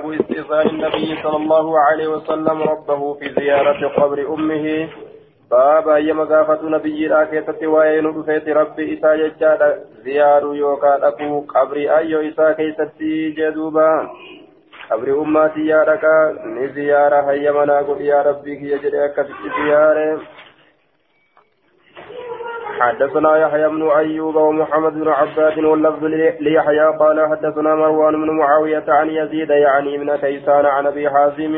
باب استئذان النبي صلى الله عليه وسلم ربه في زيارة قبر أمه باب أيما قافة نبي راكيتة وين رفيت ربي إسا ججال زيار يوكا أكو قبر أيو إسا كيستي جدوبا قبر أمتي يا ركا نزيارة هيا نقول يا ربي كي يجري أكتب زيارة حدثنا يحيى بن أيوب ومحمد بن عباد واللفظ ليحيى قال حدثنا مروان بن معاوية عن يزيد يعني من كيسان عن أبي حازم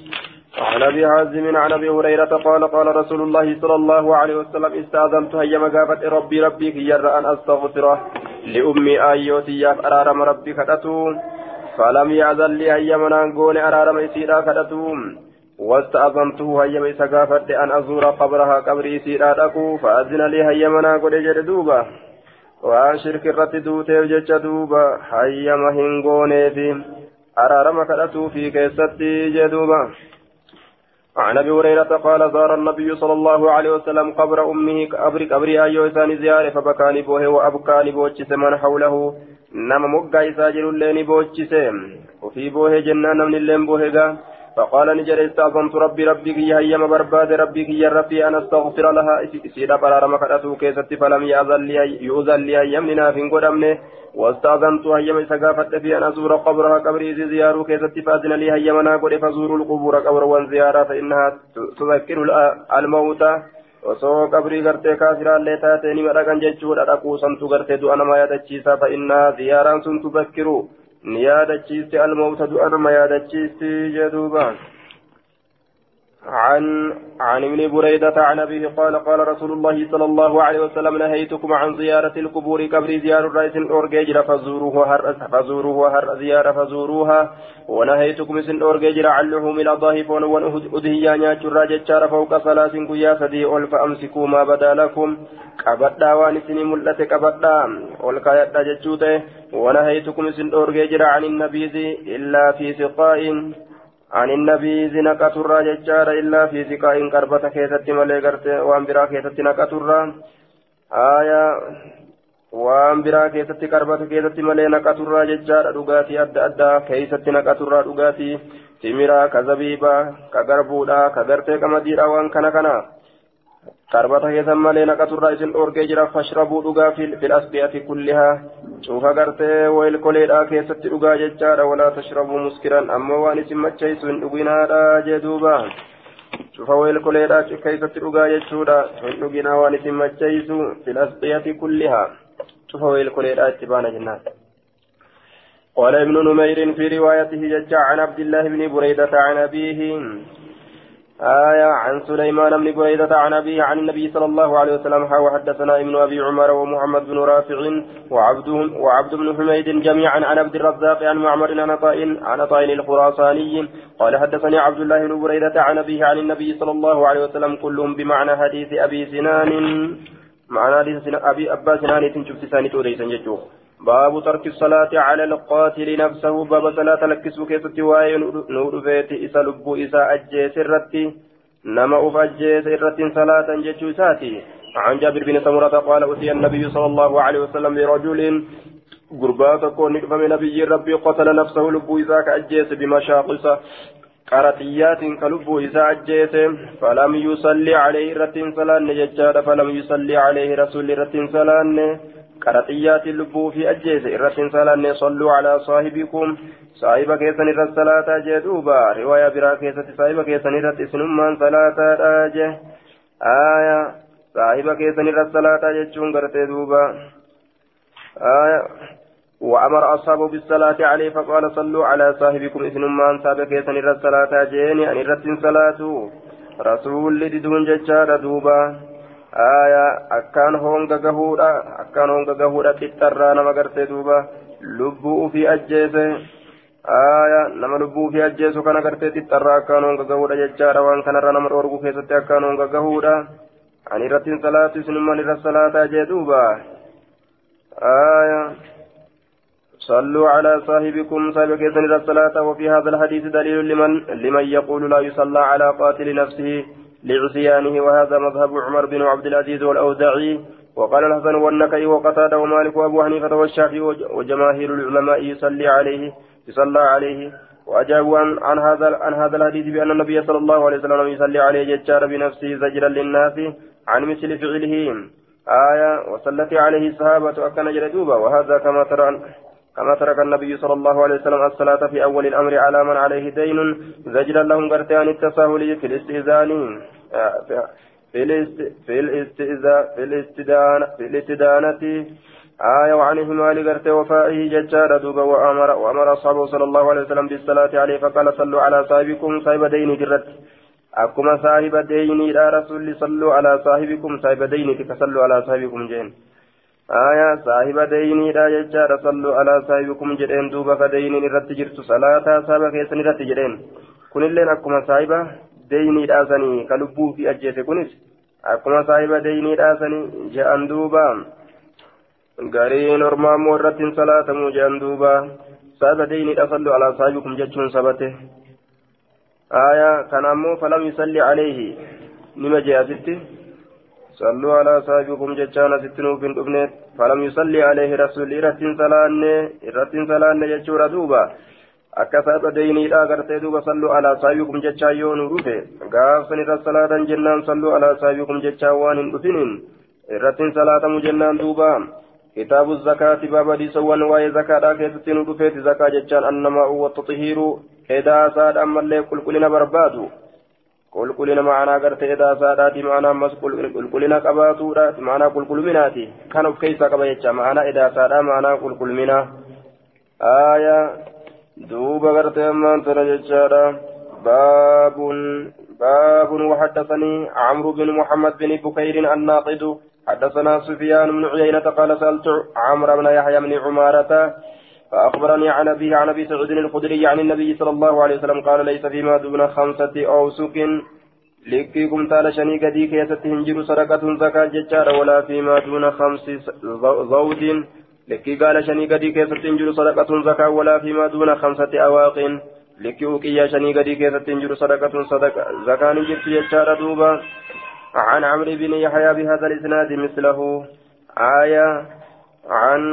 عن أبي هريرة قال قال رسول الله صلى الله عليه وسلم استأذنت هيا مقافة ربي كي يرى أن أستغفره لأمي آيوتي ياف أرارم ربي كتتو فلم يأذن لي هيا منانقون أرارم إسيرا كتتو واستأذنته هيا إسقافت أن أزور قبرها قبري سيرادكو فأذن لي هيا منانقون جردوبا وأن شرك الرتدو تيوجج دوبا هيا مهنقون في أرارم كتتو في كيستي جدوبا عن أبي هريرة قال زار النبي صلى الله عليه وسلم قبر أمه قبر أيو إسان زيارة فبكاني بوه وأبكاني بوجس من حوله نما مقا إساجر اللين بوجس وفي بوه جنان من اللين بوهقا فقال نجر استأذنت ربي كي هيما برباد ربي كي ربي أن أستغفر لها إسيدا برارم كتاتو كيست فلم يؤذن لي يمننا في قدمنه واستأذنت هيما إسقافت في أن أزور قبرها قبري زيارو كيست فأذن لي هيما ناقل فزور القبور قبر وانزيارة فإنها تذكر الموتى وسو قبري غرتي كافرا لتاتني مرقا ججور أدقو سنتو غرتي دوانا ما يدجيسا فإنها زيارا سنتو تذكرو نيادة تشيستي الموت أنا ما يادة تشيستي جدوبا عن ابن بريدة عن أبيه قال قال رسول الله صلى الله عليه وسلم نهيتكم عن زيارة القبور قبر زيار الرئيس الأورجيجر فزوروها زيارة فزوروها ونهيتكم سن أورجيجر عن لحوم الأضاهف وأدهيا نياتشر جتشار فوق ثلاث قيا فدي فأمسكوا ما بدا لكم قبضا وانسني ملتك قبضا والكايات جتشوته ونهيتكم سن أورجيجر عن النبيذ إلا في سقاء عن النبي زنقة الراججار إلا في سقاء قربة كيست مليقرت وانبرا كيست نقة الراج وانبرا كيست قربة كيست ملي نقة الراججار رقاتي أدى كيست نقة الراج رقاتي تمرا كزبيبا كقربودا كقرتي كمديرا وان كنا قربة كيست ملي نقة الراج الأورجيجر فاشربوا رقا في الأسبية كلها شوف قرتي ويلكوليدا كيست رقا ججار ولا تشربوا مسكرا أما وانس مجيس من رقنا جدوبا شوف ويلكوليدا كيست رقا ججورا من رقنا وانس مجيس في الأسبية كلها شوف ويلكوليدا اتبانا جنات قال ابن نمير في روايته جج عن عبد الله بن بريدة عن أبيه عن سليمان بن بريدة عن أبيه عن النبي صلى الله عليه وسلم وحدثنا ابن أبي عمر ومحمد بن رافع وعبد بن حميد جميعا عن عبد الرزاق عن معمر عن عطاء الخراساني قال حدثني عبد الله بن بريدة عن أبيه عن النبي صلى الله عليه وسلم كلهم بمعنى حديث أبي سنان معنى حديث أبا سنان تنشف ساني توريسا ججوه باب ترك الصلاة على القاتل نفسه باب صلاة لكس كيف تواي نور بيت إسا لبو إسا أجيس الرتي نما أفجيس الرتي صلاة ججوساتي عن جابر بن سمرة قال أتي النبي صلى الله عليه وسلم برجل قربات كون فمن نبي ربي قتل نفسه لبو إسا كأجيس بمشاقص قرطيات كلبو إسا أجيس فلم يصلي عليه رتي صلاة نججاد فلم يصلي عليه رسول رتي صلاة قرطيات اللبو في أجيز إرسن صلاة صلوا على صاحبكم صاحب كيسن إرس صلاة جدوبا رواية برا كيسة صاحب كيسن إرس إسنمان صلاة آجه صاحب كيسن إرس صلاة جدشون قرطي دوبا وأمر أصحابه بالصلاة عليه فقال صلوا على صاحبكم إسنمان صاحب كيسن إرس صلاة جيني أن إرسن صلاة رسول لدون ججار دوبا أكان هونغا غهودا تترى نما غرتي دوبا لبو في أجيسه نما لبو في أجيسه كان غرتي تترى أكان هونغا غهودا ججارا وان كان رنا مرورغو كيسة أكان هونغا غهودا أني رتين صلاة سنما نرى الصلاة جدوبا صلوا على صاحبكم صاحبك يسنر الصلاة وفي هذا الحديث دليل لمن يقول لا يصلى على قاتل نفسه لعصيانه وهذا مذهب عمر بن عبد العزيز والأوزاعي وقال الحسن والنكي وقتادة ومالك وأبو حنيفة والشافعي وجماهير العلماء يصلى عليه وأجابوا عن هذا الحديث بأن النبي صلى الله عليه وسلم يصلي عليه ججار بنفسه زجرا للناس عن مثل فعله وصلت عليه الصحابة أكن جلدوبا وهذا كما ترك النبي صلى الله عليه وسلم الصلاة في أول الأمر على من عليه دين زجرا لهم قرتان التساهل في الاستئذان في الاستدانة وعن همال قرت وفائه ججار دوبا وأمر أصحابه صلى الله عليه وسلم بالصلاة عليه فقال صلوا على صاحبكم صاحب دين جرت أكما صاحب دين لا رسول صلوا على صاحبكم صاحب دين تصلوا على صاحبكم جين صاحب دين لا ججار صلوا على صاحبكم جرين دوبا فدين رت جرت صلاة صاحب كيسن رت جرين كن اللين أكما صاحب دين لا سني كلبو في أجيس كنس أكما صاحب دين لا سني جاءن دوبا غارين ورما مورة صلاة موجان دوبا صاحب دين لا صلوا على صاحبكم جتشون سبته كان أمو فلم يصلي عليه نما جاء صلوا على صاحبكم جتشانا ستنو في الأبنة فلم يصلي عليه رسول إرتين سلان جتشورا دوبا أكثر ديني لا قرتي دوبا صلوا على صاحبكم جتشايون روفي قافن الصلاة جنان صلوا على صاحبكم جتشاوان رفنين إرتين صلاة مجنان دوبا كتاب الزكاة بابا دي سوان واي زكاة كيستين روفي زكاة جتشان أنما هو التطهير إذا ساد أما اللي كلنا بربادو كلنا معنا قرت إذا ساداتي معنا مسكول كلنا قباتو معنا كلمناتي كانوا كيسا قبيتشا معنا إذا سادا معنا كلمنا دوب قرت أما أنت رجتشارا باب وحدثني عمرو بن محمد بن بكير الناقد حدثنا سفيان بن عيينة قال سألت عمرو بن يحيى بن عمارة فأخبرني عن أبي سعود الخدري عن النبي صلى الله عليه وسلم قال ليس فيما دون 5 أوسق لكيكم تعالى شني قدي كيست هنجر صدقة زكاة ججار ولا فيما دون 5 زود لكي قال شني قدي كيست هنجر صدقة زكاة ولا فيما دون 5 أواق لكي أوكي شني قدي كيست هنجر صدقة زكاة نجرت ججار دوبا عن عمرو بن يحيى بهذا الإسناد مثله عن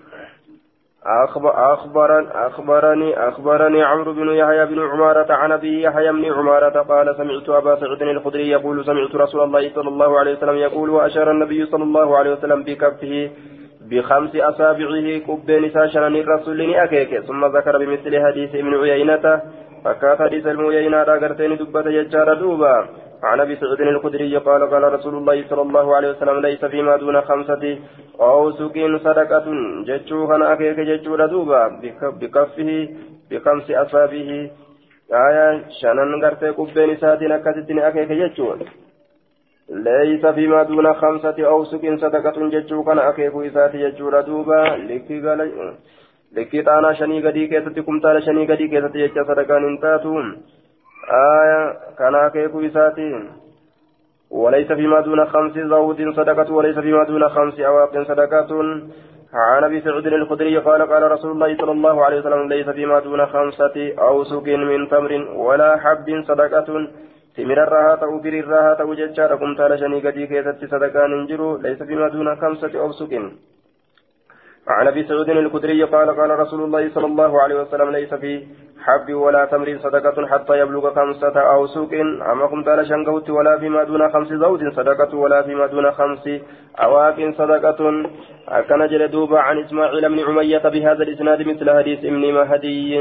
أخبرني عمرو بن يحيى بن عمارة عن أبي يحيى بن عمارة قال سمعت أبا سعود الخدري يقول سمعت رسول الله صلى الله عليه وسلم يقول وأشار النبي صلى الله عليه وسلم بكفه ب5 أصابعه كبين ساشرا الرسول أكيك ثم ذكر بمثل حديث ابن عيينة فكات حديث المعيينة راقرتين دبة يجار دوبا عن ابي سعود الخدري قال رسول الله صلى الله عليه وسلم ليس فيما دون 5 أوسق صدقة جتشو كان أكيك جتشو ردوبا بكفه ب5 أصابعه شنن غرتي قبين ساتين أكتتين أكيك جتشو ليس فيما دون 5 أوسق صدقة جتشو كان أكيك إساتي جتشو ردوبا لكي تانا شني قدي كيستكم تانا شني قدي كيستي جتشا صدقان انتاتون كان أكيكو إساتي وليس فيما دون 5 زود صدقة وليس فيما دون 5 أواق صدقة عن أبي سعود الخدري قال رسول الله صلى الله عليه وسلم ليس فيما دون 5 أوسق من تمر ولا حب صدقة تمر الراحة أو بر الراحة أو ججارة كنت على شني قدي كيست صدقان انجرو ليس فيما دون 5 أوسق عن ابي سعود الخدري قال رسول الله صلى الله عليه وسلم ليس في حب ولا تمر صدقة حتى يبلغ 5 أوسق أما قمت على شنقوت ولا فيما دون 5 زوج صدقة ولا فيما دون 5 أواق صدقة كان جلدوب عن إسماعيل بن عمية بهذا الإسناد مثل حديث ابن مهدي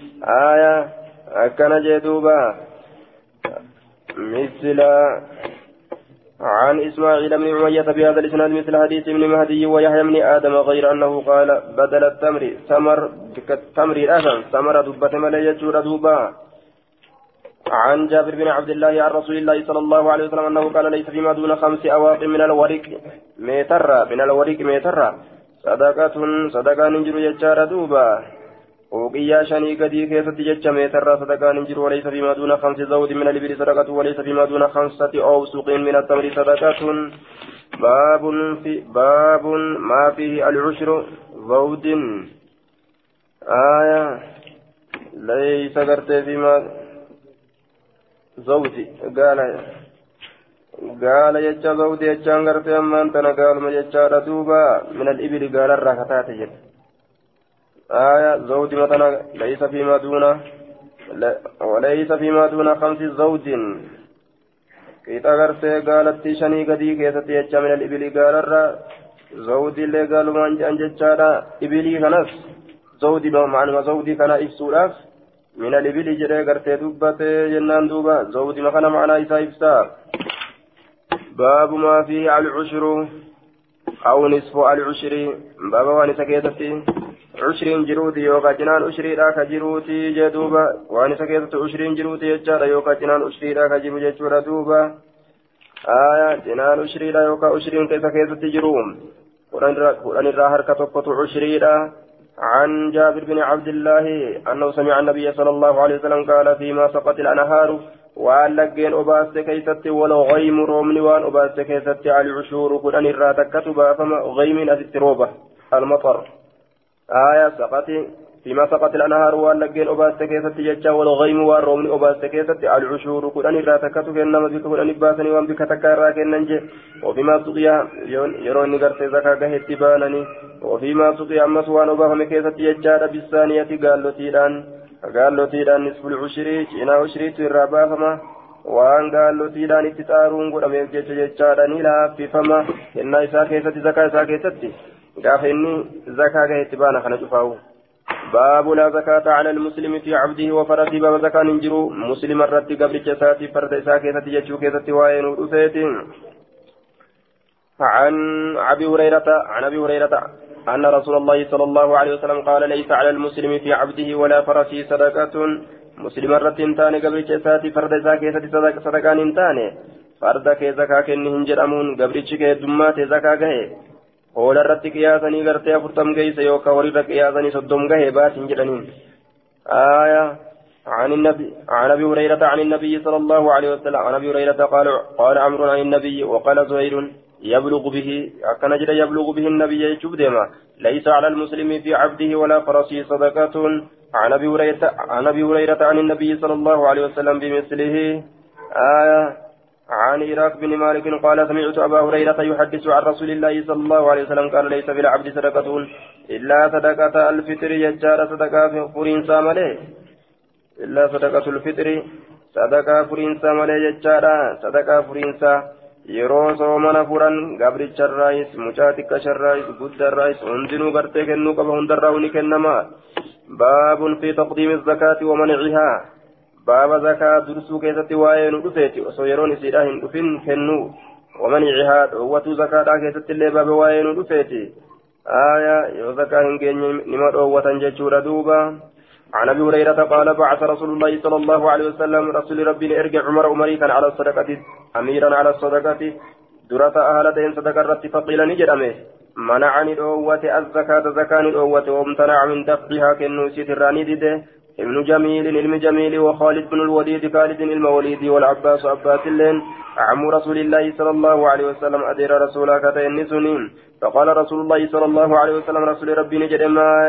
كان جلدوب مثل عن إسماعيل بن عمية بهذا الإسناد مثل حديث ابن مهدي ويحيى بن آدم غير أنه قال بدل التمر التمر الأذن ثمر دبة ملية دوبا عن جابر بن عبد الله عن رسول الله صلى الله عليه وسلم أنه قال ليس فيما دون 5 أواق من الورق ميترة صدقة ننجر يجار دوبا وقيا شني قدي كيف تجج ميترة صدقة ننجر وليس فيما دون 5 زود من الإبل صدقة وليس فيما دون 5 أوسق من التمر صدقة باب ما فيه العشر زود ليس قرت فيما زوجي قال يجا زودي يجا قرت أما أنت قال ما يجا دوبا من الإبل قال الراكتات جد زودي مثلا ليس فيما دون وليس فيما دون 5 زوج كيتا غرتي قالت شني قدي كيستي يجا من الإبل قال الرا زودي اللي قالوا ما أنجتشارا إبلي خنس زودي معنى زودي كان إفسولاف من الإبل جري غرتي دوبة جنان دوبة زودي ما كان معنى إسا إفسا باب ما فيه العشر أو نصف العشر باب وانسا كيستي 20 جروتي يوكا جنان 20 راكا جروتي جدوبا وانسا كيستي 20 جروتي يجارا يوكا جنان 20 راكا جرو جدورا دوبا جنان 20 يوكا 20 كيسا كيستي جروم قرآن الراهر كتوكتو 20 عن جابر بن عبد الله أنه سمع النبي صلى الله عليه وسلم قال فيما سقط الأنهار وأن لقين أباست كيستي ولو غيم رومني وأن أباست كيستي على العشور قرآن الراهر كتبا فما غيم أستروبة المطر سقط فيما سقط الأنهار وأن لقين أباست كيستي ججا ولو غيم وأن رومني أباست كيستي على العشور قرآن الراهر كتبا إنما بك قرآن إباسني وأن بك تكارا كننجي وفيما سقيا يروني قرت زكاة هتبانني وفيما سقي أمس وأن أباهم كيست يجار بالثانية قال له تيران نصف العشر إنا عشري ترابا فما وأن قال له تيران اتتارون قد أميك جارني لا في فما إنا إسا كيست زكاة إسا كيست قال إني زكاة هتبانا خنجفاو باب لا زكاة على المسلم في عبده وفرسه باب زكاة ننجرو مسلم الرد قبل جساتي فرد إسا كيست يجو كيست وين ورسيتين عن أبي هريرة أن رسول الله صلى الله عليه وسلم قال ليس على المسلم في عبده ولا فرسه صدقة مسلم الرتين تاني قبل جساتي فرد زكاة صدقان تاني فرد كي زكاة كنهن جرمون قبل جساتي دمات زكاة قول الرتي قياسني قرتي فرتم قيس يوكا ورد قياسني صدوم قهي بات جرنين عن أبي هريرة عن النبي صلى الله عليه وسلم عن أبي هريرة قال عمرو عن النبي وقال زهير يبلغ به أكن جد يبلغ به النبي يجب ديما ليس على المسلم في عبده ولا فرسه صدقة عن أبي هريرة عن النبي صلى الله عليه وسلم بمثله عن إراك بن مالك قال سمعت أبا هريرة يحدث عن رسول الله صلى الله عليه وسلم قال ليس في العبد صدقة إلا صدقة الفطر يجار صدقة فرين سامله إلا صدقة الفطر صدقة فرين سامله يجار صدقة فرين yeroo soomana furan gabricharraayis mucaa xiqqasharraayis guddarraayis hundinuu gartee kennuu qaba hundarraa ni kennama baabun fi taqdiimi zakaati wa mancihaa baaba zakaa dursuu keessatti waa'ee nu dhufeeti osoo yeroon isiidhaa hin dhufin kennuu wa mancihaa dhoowwatuu zakaadhaa keessatti illee baaba waa'ee nu dhufeeti yoo zakaa hin geenye nima dhoowwatan jechuudha duuba عن ابي هريره قال بعث رسول الله صلى الله عليه وسلم رسول ربي ارجع عمر كان على الصدقه اميرا على الصدقه درة اهلتين صدقه رت فقيل نجدمه منعني دوته الزكاه زكاه دوته وامتنع من دفعها كنو ستراني دده ابن جميل علم جميل وخالد بن الوليد خالد الموليد والعباس عباس اللين عم رسول الله صلى الله عليه وسلم ادير رسولك تنسنين فقال رسول الله صلى الله عليه وسلم رسول ربي نجد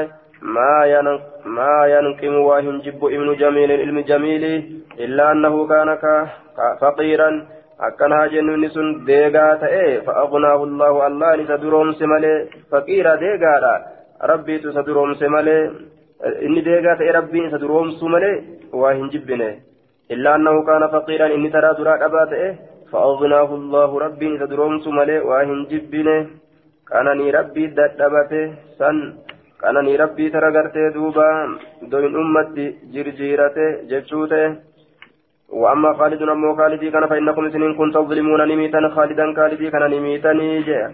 ما ينقم وهنجب ابن جميل علم جميل إلا أنه كان فقيرا أكنها جنون سن ديغا فأغناه الله نسدرهم سمالي فقيرا ديغا ربي تسدرهم سمالي إني ديغا ربي نسدرهم سمالي وهنجبني إلا أنه كان فقيرا إني ترى درا أبات فأغناه الله ربي نسدرهم سمالي وهنجبني كانني ربي دتبته سن أنني ربي ترغرتي دوبا دوين أمتي جرجيرته جتشوته وأما خالد أمو خالدي كان فإنكم سنين كنتم تظلمون نميتا خالدا خالدي كان نميتني جاء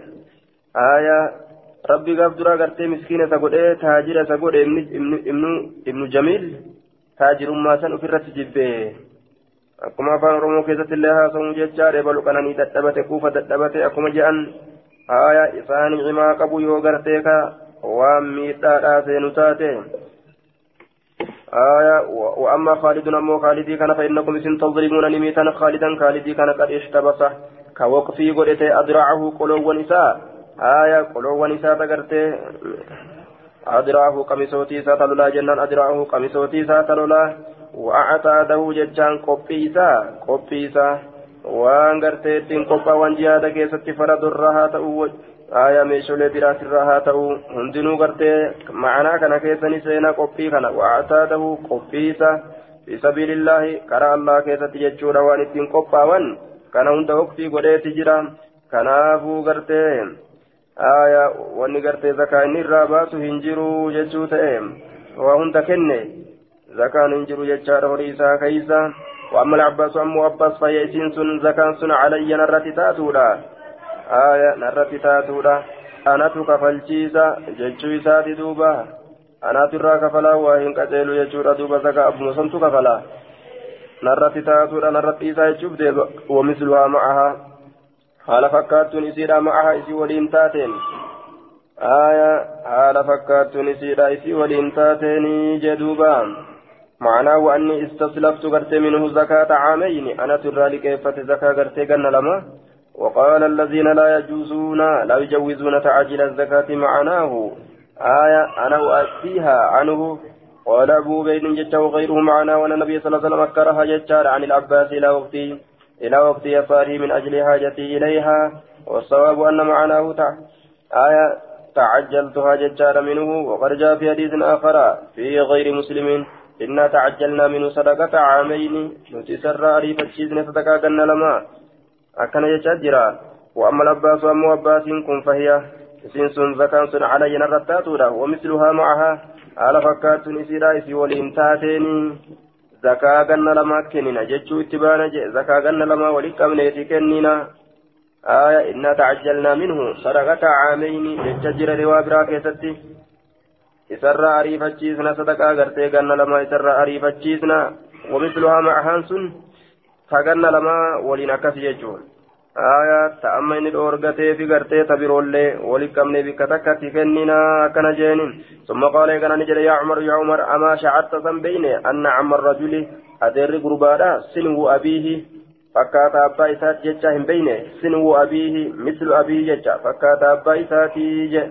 ربي قف درا غرتي مسكينة سقود تاجر سقود ابن جميل تاجر ما سن أفرت جبه أكما فان رمو كيزة الله سمو جتشار بلو كانني تتبت كوفة تتبت أكما جأن إساني عما قبو يو غرتيكا وميتا سينوتاته وأما خالد أمو خالدي كان فإنكم سن تظلمون نميتا خالدا خالدي كان قد اشتبص كوقفي قلت أدرعه قلو ونساء قلو ونساء تقرته أدرعه قميصوتي ساتلولا جنان أدرعه قميصوتي ساتلولا وأعتاده ججان قبيسا وان قرتين قبا وان جهادا كيست فرد الرها تأوج meeshaalee biraas irraa haa ta'u hundinuu gartee ma'anaa kana keessanii seenaa qophii kana waataa ta'u qophiisa في سبيل الله كرى الله كيست يجور وانتين قباوان كان هند وقتي قريت جرا كنافو قرتين آية واني قرتي زكاة الرابات هنجروا جتشوتهم وهند كني زكاة هنجروا جتشار وريسا كيسا وأما العباس وأما عباس فيأتين سن زكاة سن علي نرتي تاتولا آية نرتي تاتولا أنا تكفلشيسا جتشويسا دوبا أنا ترى كفلا وإن كتلوا يجور دوبا زكاة أبو مسلم كفلا نرتي تاتولا نرتي إيسا يجوب ومثلها معها حال فكات نسيرا معها إسي ولين تاتين آية حال فكات نسيرا إسي ولين تاتين جدوبا معناه أني استصلفت قرت منه زكاة عامين أنا ترى لكيفة زكاة قرت قلنا لما وقال الذين لا يجوزون تعجيل الزكاة معناه آية أنا أؤتيها عنه قال أبو بين جدته وغيره معنا وأن النبي صلى الله عليه وسلم أكرها جدار عن العباس إلى وقت يساره من أجل حاجتي إليها والصواب أن معناه آية تعجلتها جدار منه وقد جاء في حديث آخر في غير مسلم إنا تعجلنا منه صدقة عامين نتسرى ريف الشيزن صدقة قلنا لما أكن يجدر وأما الأباس وأما أباس كن فهي سنس زكاة علي نرتاتورا ومثلها معها على فكات نسيرا في والإنتاتين زكاة قلنا لما كننا جتشو اتبانا زكاة قلنا لما ولك أمنيتي كننا آية إنا تعجلنا منه صدقة عامين يجدر روابرا كيستي إسرى أريف الشيزنا صدقا غرتي غنى لما إسرى أريف الشيزنا ومثلها مع هانسون فغنى لما ولنا كسيجون آية تأمين الأورغتي في غرتي تبيرولي ولكمني بكتكتي كننا كنجين ثم قال كان نجل يا عمر أما شعرت ذنبين أن عم الرجل أدر قربانا سنو أبيه فكات أبا إسات جتشاهم بينه سنو أبيه مثل أبيه جتشا فكات أبا إساتي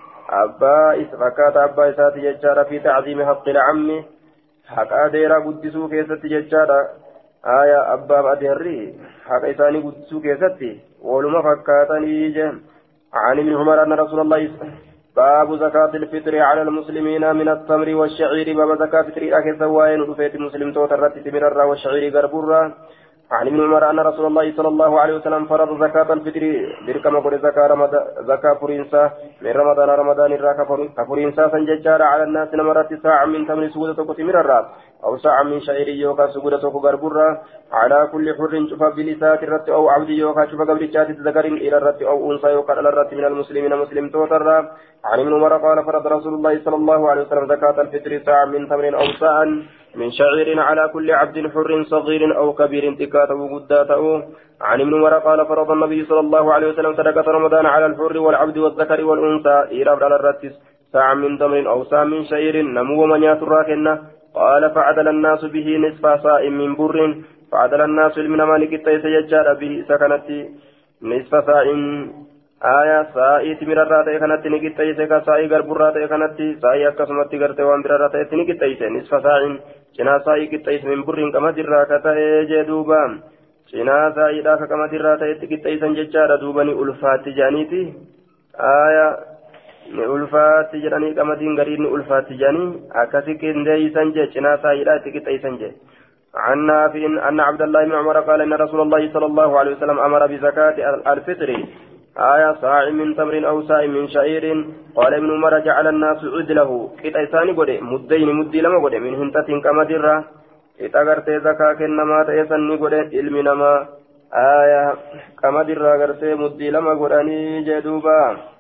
فكات أبا إساتي جتشارا في تعظيم حق العم حق أديرا قدسو كيست جتشارا آية أبا أديري حق إساني قدسو كيستي ولما فكاتني جم عن ابن عمر أن رسول الله باب زكاة الفطر على المسلمين من التمر والشعير باب زكاة الفطر أكثر سواين رفيت المسلم توترت تمر والشعير غربورا عن ابن عمر أن رسول الله صلى الله عليه وسلم فرض زكاة الفطر بركما قول زكاة فرنسا من رمضان الراك فرنسا سنججار على الناس نمرت ساعة من تمر سودة كتمر الراس أو ساعة من شعير يوكا سودة غربورا على كل حر شوف بلسات الرت أو عبد يوكا شوف قبل جات ذكر إلى الرت أو أنثى يوكا على الرت من المسلمين مسلم توتر عن ابن عمر قال فرض رسول الله صلى الله عليه وسلم زكاة الفطر ساعة من تمر أو ساعة من شعير على كل عبد حر صغير أو كبير تكاته قداته عن ابن عمر قال فرض النبي صلى الله عليه وسلم صدقة رمضان على الحر والعبد والذكر والأنثى إيراب على الرتس ساعة من تمر أو ساعة من شعير نمو من يسراكنا قال فعدل الناس به نصف ساء من بر فعدل الناس من مالك التيس يجار به سكنت نصف ساء آية سائي تمر الراتي كانت نكت تيسي كسائي غرب الراتي كانت سائي أكسمت غرتي وانبر الراتي نكت تيسي نصف سائي جنا سائي كت تيسي من برين كما دراكتا جدوبا جنا سائي داك كما دراكتا كت تيسي ججار دوباني ألفات جانيتي آية ألفات جراني كما دين غرين ألفات جاني أكسي كندي سنجي جنا سائي داك كت تيسي عن نافع أن عبد الله بن عمر قال إن رسول الله صلى الله عليه وسلم أمر بزكاة الفطر آية صاع من تمر أو صاع من شعير قال ابن عمر جعل الناس عدله كتا إساني قد مدين مدي لما قد من هنتة كما درة كتا قرت زكاة كنما تيسني قد علم نما آية كما درة قرت مدي لما قد أني جدوبا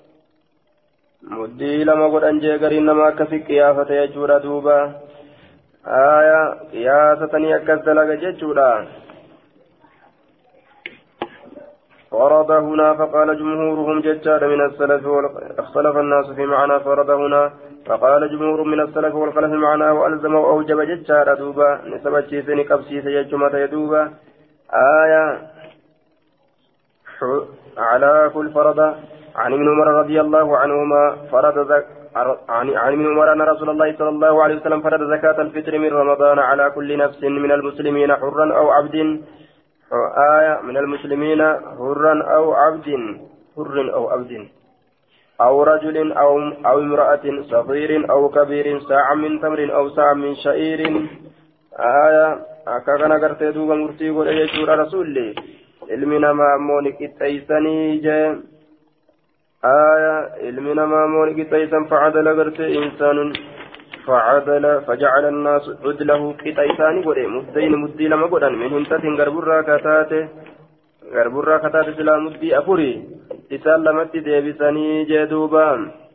مدي لما قد أنجي قرين نما كفي قيافة يجور دوبا آية قياستني أكزلق ججورا فرض هنا فقال جمهورهم ججار من السلف اختلف الناس في معنى فرض هنا فقال جمهور من السلف والخلف معناه وألزم وأوجب ججار دوبا نسبة شيسين قبسيس يجمة يدوبا آية على كل فرض عن ابن عمر رضي الله عنهما فرض عن ابن عمر أن رسول الله صلى الله عليه وسلم فرض زكاة الفطر من رمضان على كل نفس من المسلمين حرا أو عبد آية من المسلمين حرا أو عبد أو رجل أو امرأة صغير أو كبير ساعة من تمر أو ساعة من شعير أكاكنا قرتي دوبا مرتي قول يجور رسولي علمنا ما مونك التيساني جاء علمنا ما مونك التيسان فعدل قرتي إنسان فعدل فجعل الناس عدله كتيساني قول مدين مدي لما قول من هنتين غربرا كتات سلا مدي أفوري إسان لمتي ديبساني جدوبا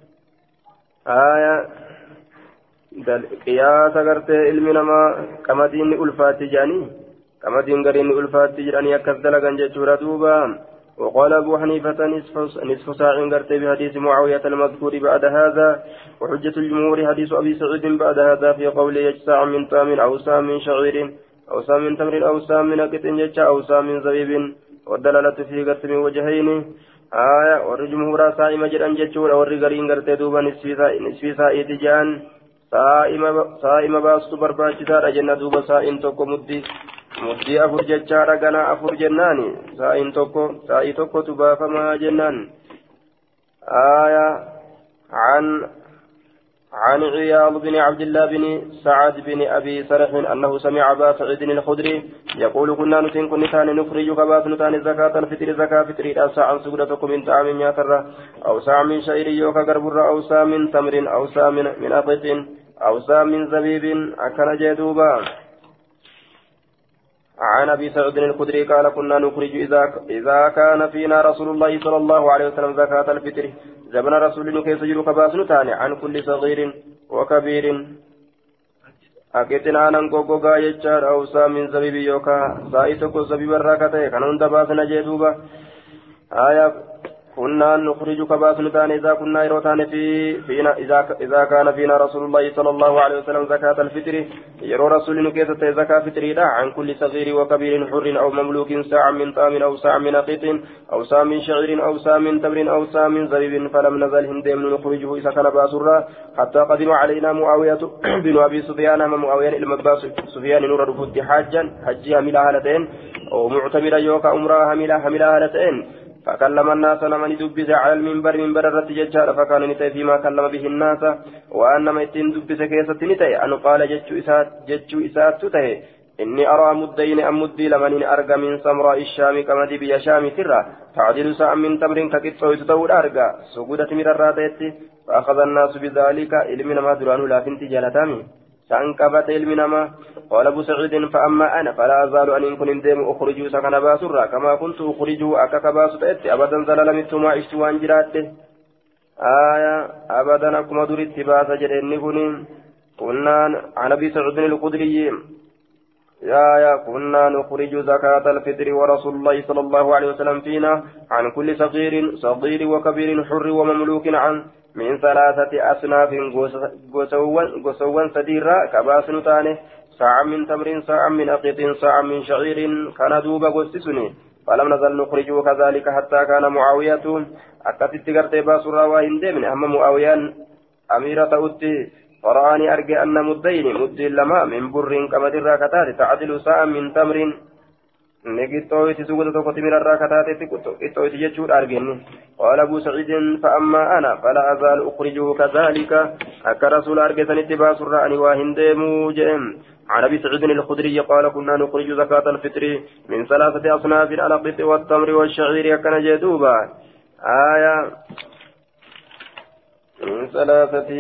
قياس غرتي علم نما قمدين ألفات جاني قمدين غرين ألفات جراني أكد لغن جتورا دوبا وقال أبو حنيفة نصف ساع غرتي بحديث معاوية المذكور بعد هذا وحجة الجمهور حديث أبي سعيد بعد هذا في قوله يجسع من طام أو سام من شعير أو سام من تمر أو سام من أكت يجسع أو سام من زبيب والدلالة في غرت من وجهين والجمهور سائم جران جتورا والرغرين غرتي دوبا نصف سائد جان سائم باستو برباچتا جنة دوبا سائن توكو مدي أفر ججارة غنا أفر جناني سائن توكو تبا فما جنان عن عياض بن عبد الله بن سعد بن أبي سرح أنه سمع أبا سعيد الخدري يقول كنا كن نتان نخرج كباس نتان زكاة الفطر زكاة فطر ساعة سجدتكم من طعام ياتر أو ساعة من شعير يوكا غربر أو ساعة من تمر أو ساعة من أقط أو ساعة من زبيب أكن جدوبا عن أبي سعيد الخدري قال كنا نخرج إذا كان فينا رسول الله صلى الله عليه وسلم زكاة الفطر زمن رسول كيس يجر كباس نتاني عن كل صغير وكبير أكتنا ننقوقا يجار أو سا من زبيب يوكا سايتكو زبيب الراكتة كانون دباسنا جدوبا كنا نخرج كباس نتاني إذا كنا يروتاني فينا إذا كان فينا رسول الله صلى الله عليه وسلم زكاة الفطر يرو رسول كيس زكاة فطر عن كل صغير وكبير حر أو مملوك ساعة من طام أو ساعة من أقيط أو ساعة من شعير أو ساعة من تمر أو ساعة من زبيب فلم نزل هندم نخرجه إذا كان باسرا حتى قدم علينا معاوية بن أبي سفيان معاوية المباس سفيان نور رفض حاجا حجها ملا هالتين أو معتمرا يوكا أمرا هملا هالتين فكلم الناس لمن دبس على المنبر الرتججار فكان نتي فيما كلم به الناس وأنما يتين دبس كيسة نتي أن قال جتشو إسات تتي إني أرى مدين أم مدي لمن أرقى من سمراء الشام كما دي بيا شام ترى تعدل ساعة من تمر ككتو يتطور أرقى سجودة من الراتيت فأخذ الناس بذلك إلمنا ما درانو لا فنت جالتامي سانكبت علمنا قال ابو سعيد فاما انا فلا ازال ان كن اندم اخرج سكن باسرا كما كنت اخرج اكك باسط ابدا زللمت ما عشت وانجرات ابدا كما درت باس جرني كنا عن ابي سعيد الخدري كنا نخرج زكاة الفطر ورسول الله صلى الله عليه وسلم فينا عن كل صغير وكبير حر ومملوك عن من ثلاثة أصناف قسوا سديرا كباس نتانه ساعة من تمر ساعة من أقط ساعة من شعير كان دوبا قسسني فلم نزل نخرجه كذلك حتى كان معاوية أكتت قرت باسرا وهندي من أهم معاوية أميرة أتي فرآني أرجع أن مدين لما من بر كما درا كتات تعدل ساعة من تمر نجتويت سوغد توكت من الراكتات تكتويت يجور أرجعني قال أبو سعيد فأما أنا فلا أزال أخرجه كذلك أكرسول أرجسن اتباس الرأني وهند موجم عن أبي سعيد الخدري قال كنا نخرج زكاة الفطر من ثلاثة أصناف على القط والتمر والشعير كان جدوبا من ثلاثة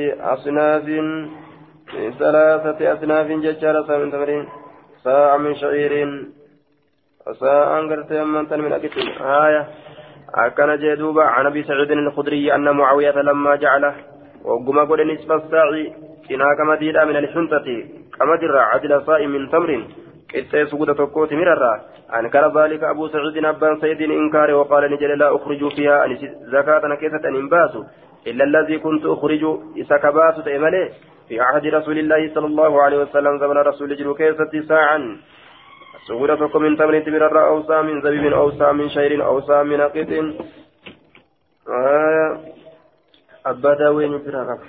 أصناف ججارة من تمر ساعة من شعير ساعة قرتي من أكتم أكن جدوبا عن أبي سعيد الخدري أن معاوية لما جعله وقم قل نصف الساعي إناك مدينة من الحنطة كما درى عدل صائم من تمر كتى سقوط تقوت مررا أنكر ذلك أبو سعيد أبان سيد إنكار وقال نجل لا أخرج فيها أن زكاة نكيسة إنباس إلا الذي كنت أخرج إسكباس تأمله في عهد رسول الله صلى الله عليه وسلم زمن رسول جلو كيسة ساعا سورة من تمر تمر أو ساعة من زبيب أو ساعة من شير أو ساعة من أقط أبدا وين فرارك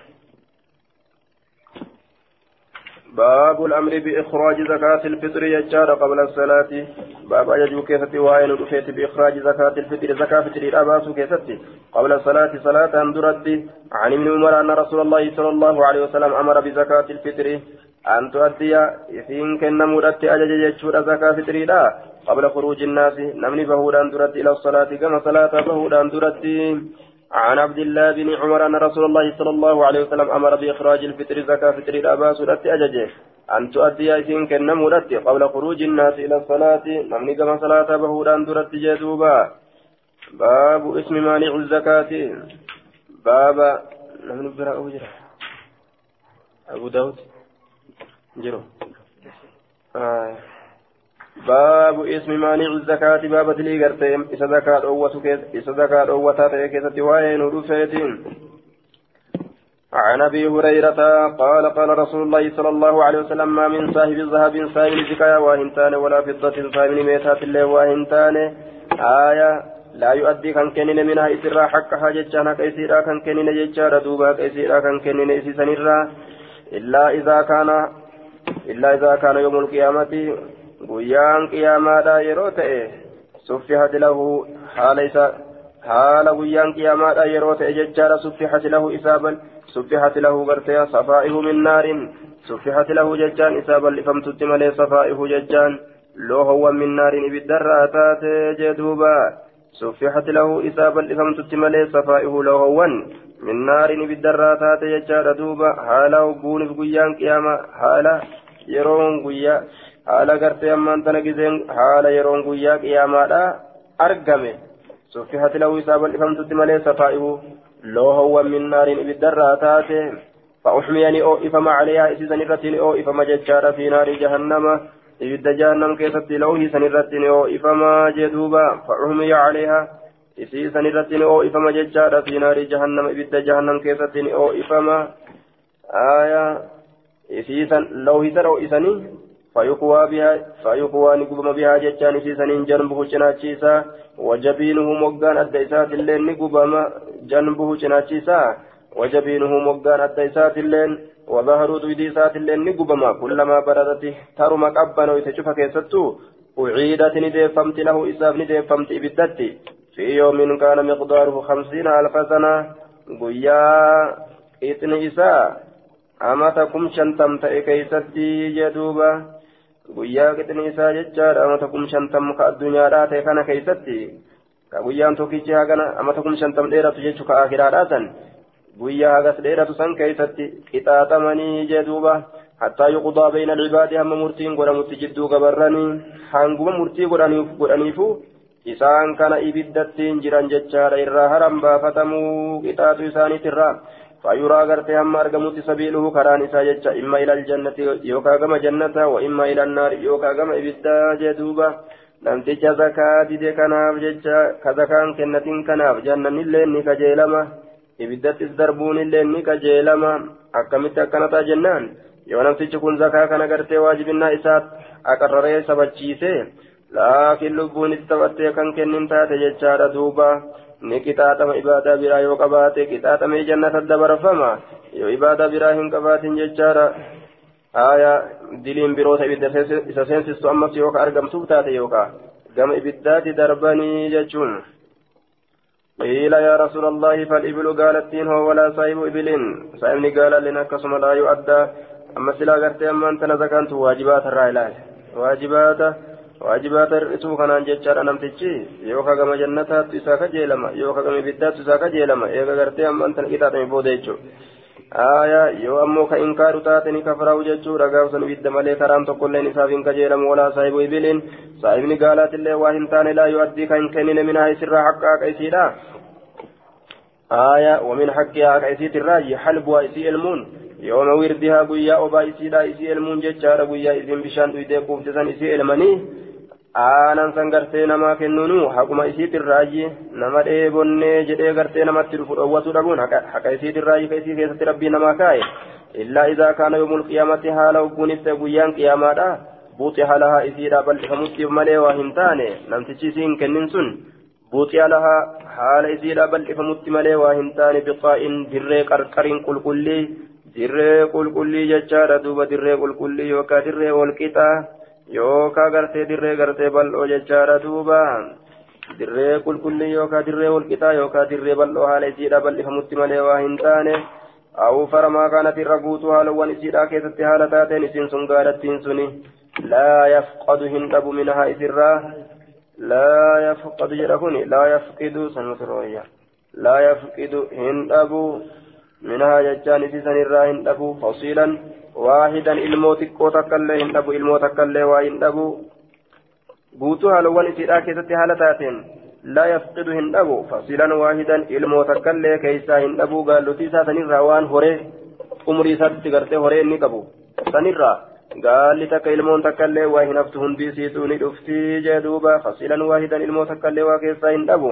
باب الأمر بإخراج زكاة الفطر يجار قبل الصلاة باب أجو كيفتي وعين رفيت بإخراج زكاة الفطر زكاة فطر الأباس كيفتي قبل الصلاة صلاة أندرت عن ابن عمر أن رسول الله صلى الله عليه وسلم أمر بزكاة الفطر أن تؤدي إذن كن مرت أجج يجور زكاة فطريدا قبل خروج الناس نمني بهودان درت إلى الصلاة كما صلاة بهودان درت عن عبد الله بن عمر أن رسول الله صلى الله عليه وسلم أمر بإخراج الفطر زكاة فطر الأباس درت أجج أن تؤدي إذن كن مرت قبل خروج الناس إلى الصلاة نمني كما صلاة بهودان درت جدوبا باب اسم مانع الزكاة باب نمني برا أبو داود جرو باب اسم مانع الزكاة باب تلي غرتهم إذا زكاة أوتات كيسة وين ودفيتين عن أبي هريرة قال قال رسول الله صلى الله عليه وسلم ما من صاحب الذهب صاحب زكاة واهنتان ولا فضة صاحب ميتات الله واهنتان آية لا يؤدي كان كنين منها إسرا حقها جتشانا كيسيرا كان كنين جتشارا دوبا كيسيرا كان كنين إسيسانيرا إلا إذا كان يوم القيامة قيام قياما دا يروتئ سفحت له حال قيام قياما دا يروتئ ججارا سفحت له برتيا صفائه من نار سفحت له ججان إسابا لفمتت ملي صفائه ججان لو هو من نار بالدراتات جدوبا سفحت له إسابا لفمتت ملي صفائه لو هو من نار بالدراتات ججارا دوبا حالا وبون قيام قياما حالا يرون قيا حالا قرتي أمان تنقزين حالا يرون قيا قيامالا أرقمي سفحت له إسابا لفمتت ملي صفائه لو هو من نار بالدراتات فأحميني أو إفما عليها إسيسان الرتين أو إفما ججارا في نار جهنم إبدا جهنم كيست لوه سن الرتين أو إفما جدوبا فأحمي عليها إسيسان الرتين أو إفما ججارا في نار جهنم إبدا جهنم كيست أو إفما آية إسيسان لوه سرو إساني فيقوى نقوم بها ججان إسيسان جنبه جناتشيسا وجبينه مقان الديسات اللين نقوم جنبه جناتشيسا وجبينه مقان الديسات اللين وظهر دويديسات اللين نقوم كلما بردت ترم قبنا ويتشوف كيستو أعيدت ندفمت له إساف ندفمت إبدت في يوم كان مقداره 50,000 سنة قيا إثن إساء أمتكم شنتم تأكيستي جدوبا قيا إثن إساء ججار أمتكم شنتم كالدنيا راتي كان كيستي كقيان توكيجي هاغنا أمتكم شنتم ديرة تجيشو كآخرا راتن قيا هاغس ديرة سن كيستي إتاتمني جدوبا حتى يقضى بين العباد هم مرتين قرمت جدو قبرني حانقوم مرتي قرانيفو إسان كان إبدتين جران ججار إرى هرم بافتمو قطات إساني ترى فيرى غرتي هم أرقمت سبيله كران إسا ججا إما إلى الجنة يوكا غم جنة وإما إلى النار يوكا غم إبدا جدوبا نمتج زكاة دي كناف ججا كذكان كنتين كناف جنة اللين كجيلما إبدت إسدربون اللين كجيلما أكمت كنتا جنان yoo namtichi kun zakaa kana gartee waajibinaa isaa aqarraree sabachiise laakiin lubbuun itti taphattee kan kennin taate jechaadha duuba ni qixaaxama ibaadaa biraa yoo qabaate qixaaxamee jannata dabarfama yoo ibaadaa biraa hin qabaatin jechaadha aayaa diliin biroota ibidda isa seensistu ammas yoo ka argamtuuf taate yookaan gama ibiddaati darbanii jechuun. قيل يا رسول الله فالإبل قالتين هو ولا صاحب إبل صاحبني قال لنا كسم لا يؤدى أما سلا قرتي أما أنت نزكانت واجبات الرائلات واجبات الرسول كان جيتشار أنا متجي يوكا كما جنتها تساكا جيلما يوكا كما بدات تساكا جيلما إيكا قرتي أما أنت نكتات مبوديتشو آية يو أمو كإنكار تاتني كفراو جيتشو رقاو سنبيد مالي كرام تقول لي نسابين كجيلم ولا صاحب إبلين صاحبني قالت اللي واهنتان لا يؤدي كإن كنين منها يسر حقا كيسيرا آية ومن حقها كيسيت الراجي حلبها إسي المون يوم وردها قويا أبا إسيدا إسي المون جيتشار قويا إذن بشان ويديكوف تسان إسي المني aanan san gartee namaa kennuunu haquma isiitirraayi nama dheebonnee jedhee gartee namatti dhufu dhoowwatu dhabuun haqa isiitirraayi ka isii keessatti rabbii namaa kaa'e illaa idaa kaana yoomul qiyaamatti haala hogguunis ta'e guyyaan qiyaamaadha buuxiha lahaa isiidha bal'ifamuttiif malee waa hin taane namtichi isii hin kennin sun buuxiha lahaa haala isiidha bal'ifamutti malee waa hin taane biqaa'in dirree qarqariin qulqullii dirree qulqullii jechaadha duuba dirree qulqullii yookaan dirree walqixaa yookaan gartee dirree gartee bal'oo jechaadha duuba dirree qulqullii yookaan dirree walqixaa yookaan dirree bal'oo haala isiidha bal'ifamutti malee waa hin taane أو فرما كانت الرقوتها لو نسيدا كيست هالتاتين إسين سنقالتين سني لا يفقد هندب منها إسرا لا يفقد جركني لا يفقد سنمترويا لا يفقد هندب منها ججان إسيسن الرا هندب فصيلا واحدا الموتك وتكله هندب الموتك الله وهندب قوتها لو نسيدا كيست هالتاتين لا يفقد هندبو فصيلا واحدا الموتك اللي كيسا هندبو قال له تيسا سنرى وان هوري عمري ساتي غرتي هوري نكبو سنرى قال لتك الموتك اللي وهي نفته بيسيتوني دفتي جدوبا فصيلا واحدا الموتك اللي وكيسا هندبو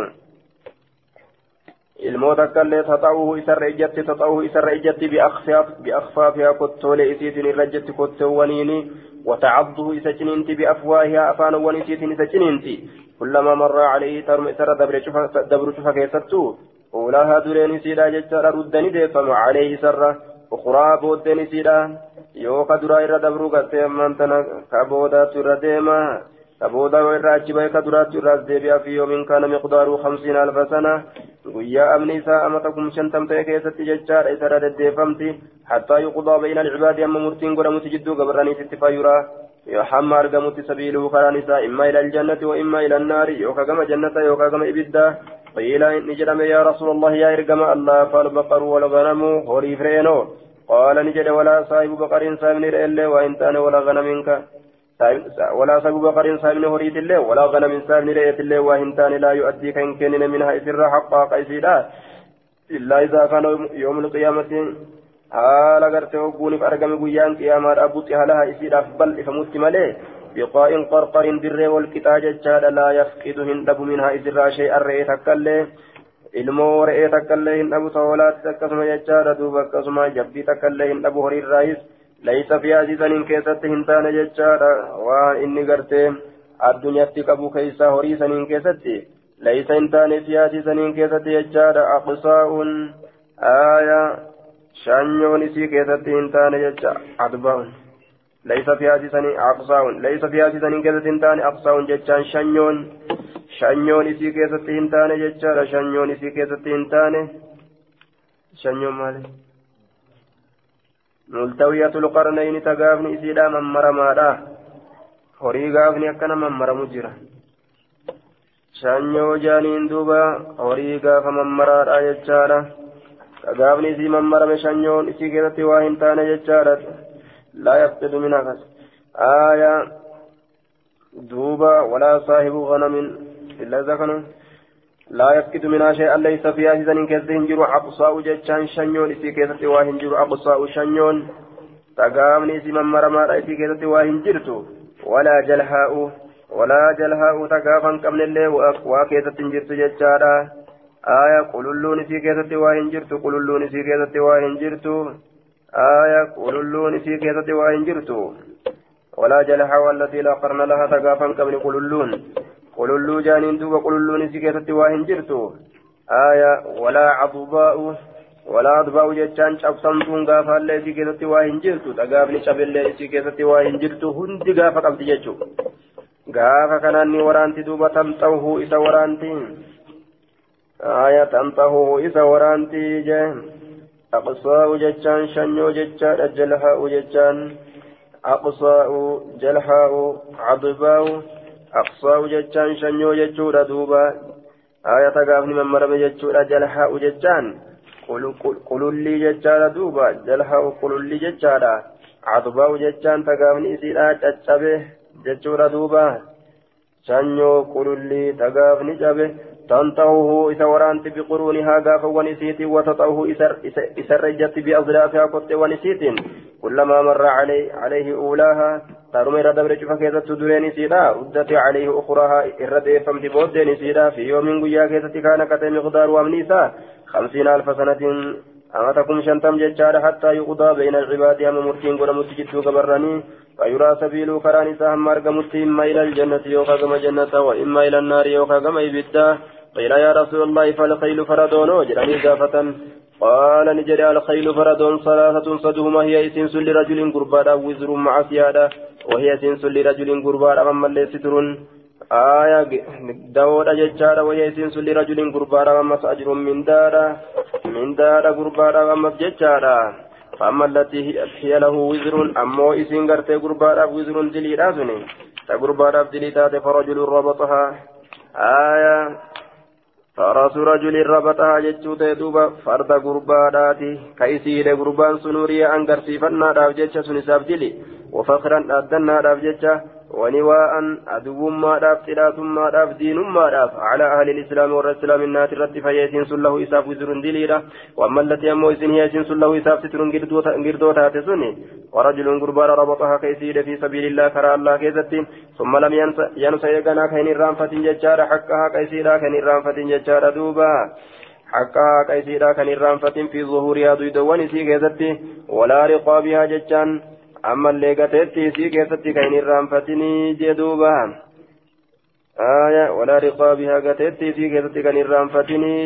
الموتك اللي تطعوه إسر إجت بأخفافها كتولي إسيتين الرجت كتوانيني وتعضه إسجنينتي بأفواهها أفان ونسيتين إسجنينتي كلما مر عليه ترم إسر دبر شفا كيستو أولاها درين سيدا ججار ردني ديفم عليه سر أخرى بودني سيدا يوكا درا إر دبرو قتيم منتنا كابودا ترديما كابودا وإراجبا كدرا ترديبيا في يوم كان مقداره 50,000 سنة ويا أمني ساءمتكم شنتم تيكيست ججار إسر ديفمتي حتى يقضى بين العباد أما مرتين قرمت جدو قبراني تتفايرا يحمى أرقمت سبيله خرانسا إما إلى الجنة وإما إلى النار يوكا كما جنة يوكا كما إبدا قيل نجرم يا رسول الله يا إرقم الله فالبقر والغنم هوري فرينو قال نجد ولا صاحب بقر سامن إلا وإن تان ولا غنمك ولا صاحب بقر سامن هوريت الله ولا غنم سامن رئيت الله وإن تان لا يؤدي كإن كان منها إسر حقا قيسيدا إلا إذا كان يوم القيامة haala gartee hogguuniif argame guyyaan qiyaamaadha buxiha laha isiidhaaf bal'ifamutti malee biqaa'in qarqarin dirree walqixaa jechaadha laa yafqidu hin dhabu minhaa isirraa shay'an re'ee takkaillee ilmoo re'ee takkaillee hin dhabu toolaatti akkasuma jechaadha duuba akkasuma jabbii takkaillee hin dhabu horiirraayis laysa fi asiisaniin keessatti hin taane jechaadha waan inni gartee addunyaatti qabu keessaa horii saniin keessatti laysa hin taane fi asiisaniin keessatti jechaadha aqsaa'un aayaa شانيون إسي كيستي إنتان ججا أدباون ليس في هذه سنة أقصاون ليس في هذه سنة كيستي إنتان أقصاون ججا شانيون إسي كيستي إنتان ججا شانيون إسي كيستي إنتان شانيون مالي ملتوية القرنين تقافني إسي لا من مرمادا هوري قافني أكنا من مرمجرة شانيو جانين دوبا هوري قاف من مرادا ججا gaafni isii mammarame shanyoon isii keessatti waa hin taane jechaadha laa yafqidu min akas aayaa duuba walaa saahibu ganamin illa isa kanu laa yafqidu minhaa shay'an laysa fiihaa isisanin keessatti hin jiru aqsaa'u jechaan shanyoon isii keessatti waa hin jiru aqsaa'u shanyoon gaafni isii mammaramaadha isii keessatti waa hin jirtu walaa jalhaa'u tagaafa hin qabnellee waa keessatti hin jirtu jechaadha آية قلولون في كيسة واهن جرتو قلولون في كيسة واهن جرتو آية قلولون في كيسة واهن جرتو ولا جلحة والتي لا قرن لها تقافا قبل قلولو جانين دوب قلولون في كيسة واهن جرتو آية ولا عضباء جتشان شابسمتون قافا اللي في كيسة واهن جرتو تقافني شاب اللي في كيسة واهن جرتو هندي قافا قبل جتشو قافا كانني ورانتي دوبا تمتوه إسا ورانتي آية تنطه إذا ورانتي جان أقصاء جتان شنو جتان الجلحاء جتان أقصاء جلحاء عضباء أقصاء جتان شنو جتورا دوبا آية تقافني من مرم جتورا جلحاء جتان قلوا لي جتان دوبا جلحاء قلوا لي جتان عضباء جتان تقافني إذا تتشبه جتورا دوبا شنو قلوا لي تقافني جبه تنطوه إذا ورانت بقرونها قافا ونسيت وتطوه إذا رجت بأظلافها قط ونسيت كلما مر عليه أولاها ترمي ردبر فكيزة تدرين سيدا ردت عليه أخراها إرد فمت بودين سيدا في يوم قيا كيزة كان كتم مقدار وامنيسا 50,000 سنة أما تكون شنتم ججار حتى يقضى بين العباد أما مرتين قل متجد قبرني فيرى سبيل كرانسا هم مرقمت إما إلى الجنة يوكا كما جنة وإما إلى النار يوكا كما إبدا قيل يا رسول الله فالخيل فردون وجرني زافة قال نجري الخيل فردون 3 صدهما هي سنس لرجل قربانا وزر مع سيادة وهي سنس لرجل قربانا أما اللي ستر آية داود أججار وهي سنس لرجل قربانا أما سأجر من دارا من دار قربانا أما بججارا فأما التي هي له وزر أمو إسين قرتي قربانا وزر دلي رازني تقربانا بدلي تاتي فرجل ربطها آية فرس رجل ربطها جتشوت دوبا فرد قرباناتي كيسير قربان سنوريا أنقر سيفنا راف جتشا سنساب دلي وفخرا أدنا راف جتشا ونواء أدو ما راف تلات ما راف دين ما راف على أهل الإسلام والإسلام النات الرد فيسين سله إساف وزر دليرا وأما التي أمو إسن هي سله إساف سترون قردو تاتسوني ورجل قربان ربطها كيسير في سبيل الله كرى الله كيزتين ثم لم ينسى يقنا كين الرانفة ججار حقها كيسيرا كين الرانفة ججار دوبا حقها كيسيرا كين الرانفة في ظهورها دويدوان سي كيزتي ولا رقابها ججان أما اللي قتلتي سي كيزتي كين الرانفة جدوبا آية ولا رقابها قتلتي سي كيزتي كين الرانفة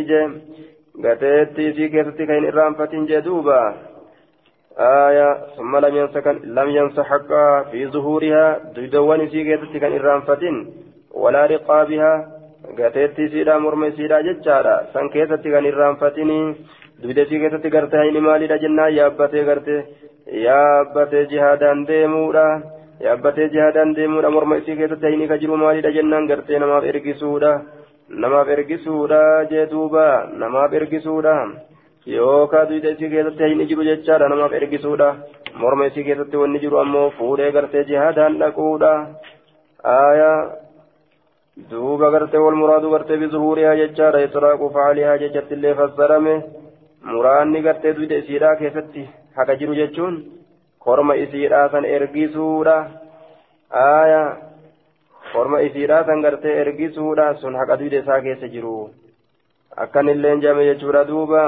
قتلتي سي كيزتي كين الرانفة جدوبا آية ثم لم ينس حقها في ظهورها دويدوان سي كيزتي كين الرانفة ولا رقابها قتلتي سيدا مرمي سيدا ججارا سن كيزتي كين الرانفة دويدة سي كيزتي قرتها إنمالي لجنة yaabbatee jihaadaan deemuudha morma isii keessatti hayni ka jiru maalidha jennaan gartee namaaf ergisuudha jee duuba namaaf ergisuudha yookaan duyda isii keessatti hayni jiru jechaadha namaaf ergisuudha morma isii keessatti wanni jiru ammoo fuudhee gartee jihaadaan dhaquudha aayaa duuba gartee wal muraadu gartee bizuhuurihaa jechaadha israaqu faalihaa jechatti illee fassarame muraanni gartee duyda isiidhaa keessatti haka jiru jechuun korma isiidhaa san ergisuudha aayaa korma isiidhaa san gartee ergisuudha sun haqa duyda isaa keessa jiru akkanillee jame jechuudha duuba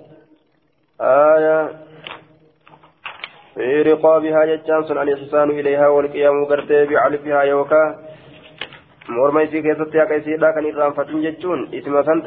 aayaa fi riqaabihaa jechaan sun al-ihsaanu ilayhaa walqiyaamu gartee bicalfihaa yookaa morma isii keessatti haqa isiidhaa kan irraanfatin jechuun isma san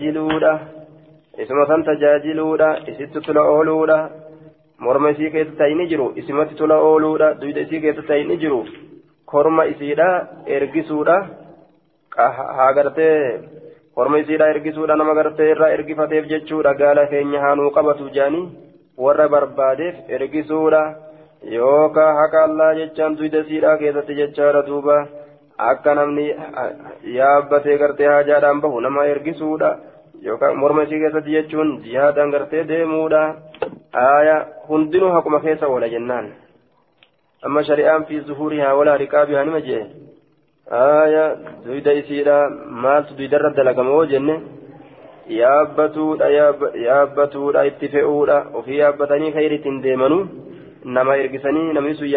tajaajiluudha isitti tula ooluudha morma isii keessatti hayni jiru isimatti tula ooluudha duyda isii keessatti hayni jiru korma isiidha ergisuudha haa gartee korma isiidha ergisuudha nama gartee irraa ergifateef jechuudha gaala keenya haanuu qabatu jaanii warra barbaadeef ergisuudha yookaa haqa allaa jechaan duyda isiidha keessatti jechaadha duuba akka namni yaabbatee gartee haajaadhaan bahu nama ergisuudha yookaan morma isii keessatti jechuun jihaadaan gartee deemuudha aayaa hundinuu haquma keessa oola jennaan amma shari'aan fi zuhurihaa walaa riqaabihaa nima jee aayaa duyda isiidha maaltu duydarra dalagamoo jenne yaabbatuudha itti fe'uudha ofii yaabbatanii khayriitiin deemanuu nama ergisanii namni sun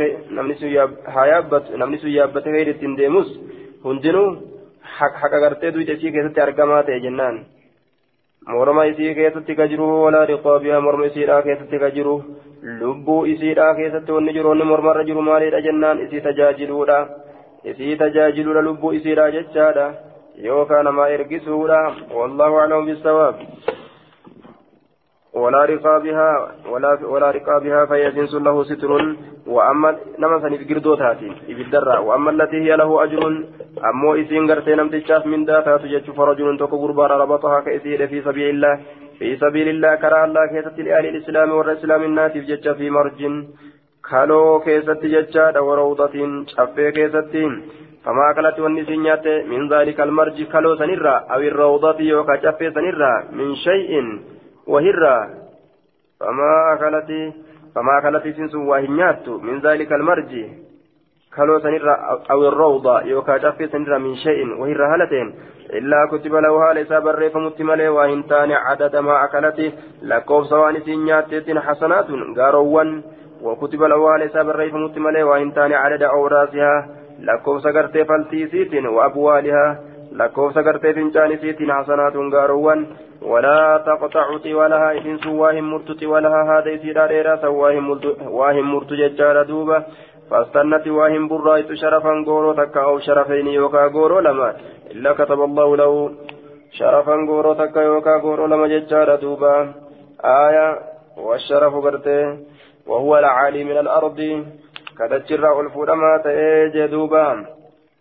yaabbatee khayriitiin deemus hundinuu haqa gartee duyda isii keessatti argamaa ta'e jennaan morma isii keessatti ka jiru walaa riqaabihaa morma isiidhaa keessatti ka jiru lubbuu isiidhaa keessatti wanni jiru wanni mormarra jiru maalidha jennaan isii tajaajiluudha lubbuu isiidhaa jechaadha yookaan namaa ergisuudha wallahu a'lamu bisawaab ولا رقابها فيسنس له ستر وأما نما سنف قردوتاتي إبدرا وأما التي هي له أجر أمو إسين قرتي نمتشاف من داتات جج فرجل تكو قربان ربطها كإسير في سبيل الله كرى الله كيست لأهل الإسلام والإسلام الناس جج في مرج كالو كيست ججاد وروضة شفي كيست فما أكلت والنسينيات من ذلك المرج كالو سنرى أو الروضة يوكا شفي سنرى من شيء وهرة فما أكلت سنس واهنيات من ذلك المرج كلو سنرى أو الروضة يوكا جفي سنرى من شيء وهرة هالتين إلا كتب له ليس بري فمتملي واهنتان عدد ما أكلت لكوف سوان سنيات حسنات قاروا وكتب له ليس بري فمتملي واهنتان عدد أوراسها لكوف سقرت فالتيسيت وأبوالها لكوف سقرت فنجان سيت حسنات قاروا ولا تقطع طولها إذن سواهم مرت طولها هذا يسير عليها سواهم مرت ججار دوبة فاستنت واهم برايت شرفا غورو تكا أو شرفين يوكا غورو لما إلا كتب الله له شرفا غورو تكا يوكا غورو لما ججار دوبة آية والشرف قرته وهو العالي من الأرض كدجر ألفو لما تأجي دوبة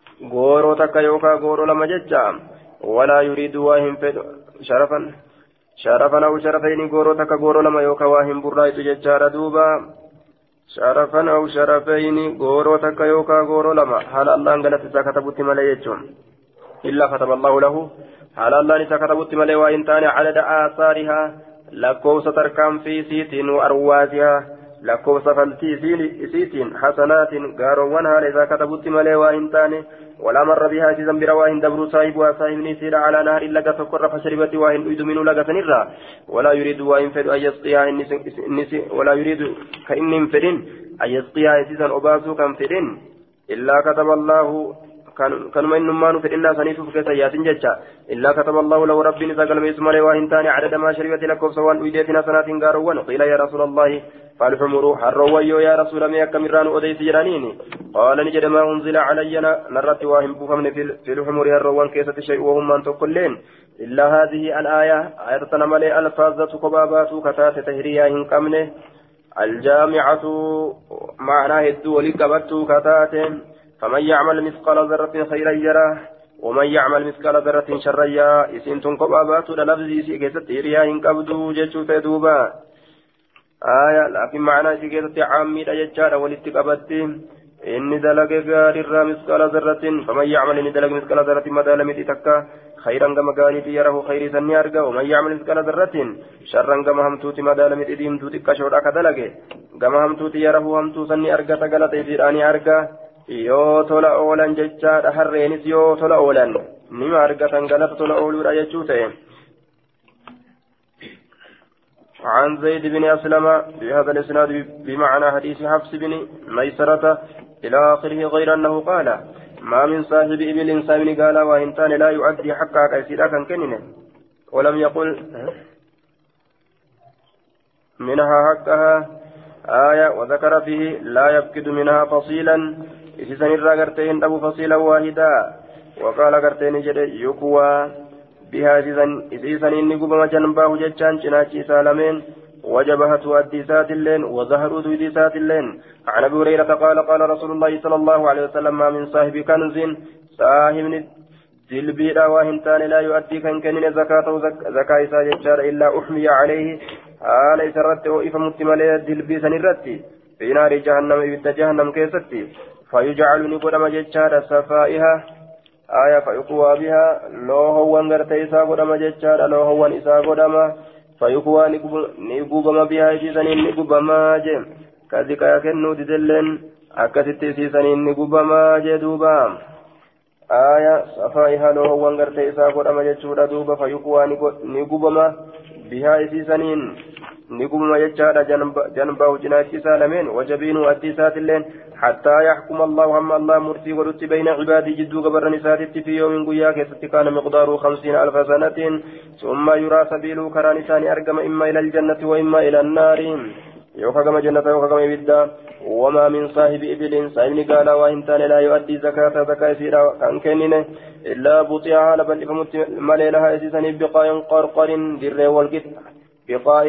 غورو تكا يوكا غورو لما ججار ولا يريد واهم شرفا شرفا أو شرفين غورو تك غورو لما يوكا واهم برايت ججار دوبا شرفا أو شرفين غورو تك يوكا غورو لما حال الله انقلت ساكتبت مليجون إلا كتب الله له حال الله ساكتبت ملي وإن تاني عدد آثارها لكوس تركم في سيت وأروازها لكوس فلتي سيت حسنات غاروانها لذا كتبت ملي وإن تاني ولا مر بها سيزن برواهن دبر صاحب وصاحب نسير على نهر لك فكر فشربت واهن أيد من لك سنرا ولا يريد وإن فد أن يسقيها ولا يريد كإن فدين أن يسقيها سيزن أباسو كم فدين إلا كتب الله كانوا من نمان في الناس نيسو فكيس ياسين جتشا إلا كتب الله له ربي نزاقل ميسم عليه واهن تاني عدد ما شربت لكم سوان أيديتنا سنات غاروان قيل يا رسول الله فالحمر حرويو يا رسول الله كمران أديس جرانيني قال نجد ما أنزل علينا نرت واهم بفمن في الحمر الروان كيسة شيء وهم من تقلين إلا هذه الآية آية تنملي الفاظة كبابات كتات تهرياهن كمنه الجامعة معناه الدول كبت كتات فمن يعمل مثقال ذرة خيرا يره ومن يعمل مثقال ذرة شرا يره إسنتم كبابات للفظي كيسة تهرياهن كبدو جتشو تدوبا آية لكن معنى شكيتة عامي الأججار والاتقابات إني دلق غار الرا مثقال ذرة فمن يعمل إني دلق مثقال ذرة مدى لم يتكا خيرا كما قانت يره خير سني أرقى ومن يعمل مثقال ذرة شرا كما همتوت مدى لم يتديم توتك شورا كدلق كما همتوت يره همتو سني أرقى تقلت إذيراني أرقى yoo tola oolan jechaadha harreenis yoo tola oolan nima argatan galata tola ooluudha jechuu ta'e عن زيد بن أسلم بهذا الإسناد بمعنى حديث حفص بن ميسرة إلى آخره غير أنه قال ما من صاحب إبل سامن قال وإنسان لا يؤدي حقها كيسيرا كان كننه ولم يقل منها حقها آية وذكر فيه لا يفقد منها فصيلا إذا الراغرتين أبو فصيلا واحدا وقال غرتين جد يقوى بها إذن إني قبما جنباه جتشان شناتي سالمين وجبهة أديسات اللين وظهر أديسات اللين عن أبي هريرة قال قال رسول الله صلى الله عليه وسلم ما من صاحب كنز صاحب دلبيرا وهنتان لا يؤدي كنكن زكاته زكاة ساجتشار إلا أحمي عليه ليس رت وإف متملي دلبي سنرتي في نار جهنم يبت جهنم كيستي فيجعل نقدم جتشار سفائها آية فيقوى بها لو هو انغرت إسا قدما جتشار لو هو إسا قدما فيقوى نقوبما بها جيسانين نقوبما جم كذلك يكنو ددلن أكست سيسانين نقوبما جدوبا آية صفائها لو هو انغرت إسا قدما جتشار دوبا فيقوى نقوبما بها جيسانين نقوم يجعل جنبه جناتي سالمين وجبينه أتيسات اللين حتى يحكم الله هم الله مرتي ورتي بين عباده جدو قبر نسات في يوم قياك كان مقداره 50,000 سنة ثم يرى سبيله كرانسان أرقم إما إلى الجنة وإما إلى النار يوكاكم جنة يوكاكم إبدا وما من صاحب إبل سائمني قال وإنتان لا يؤدي زكاة سيرا كان كننه إلا بطيعها لبل فمت مليلها إسيسان بقاء قرقر در والقط بقاء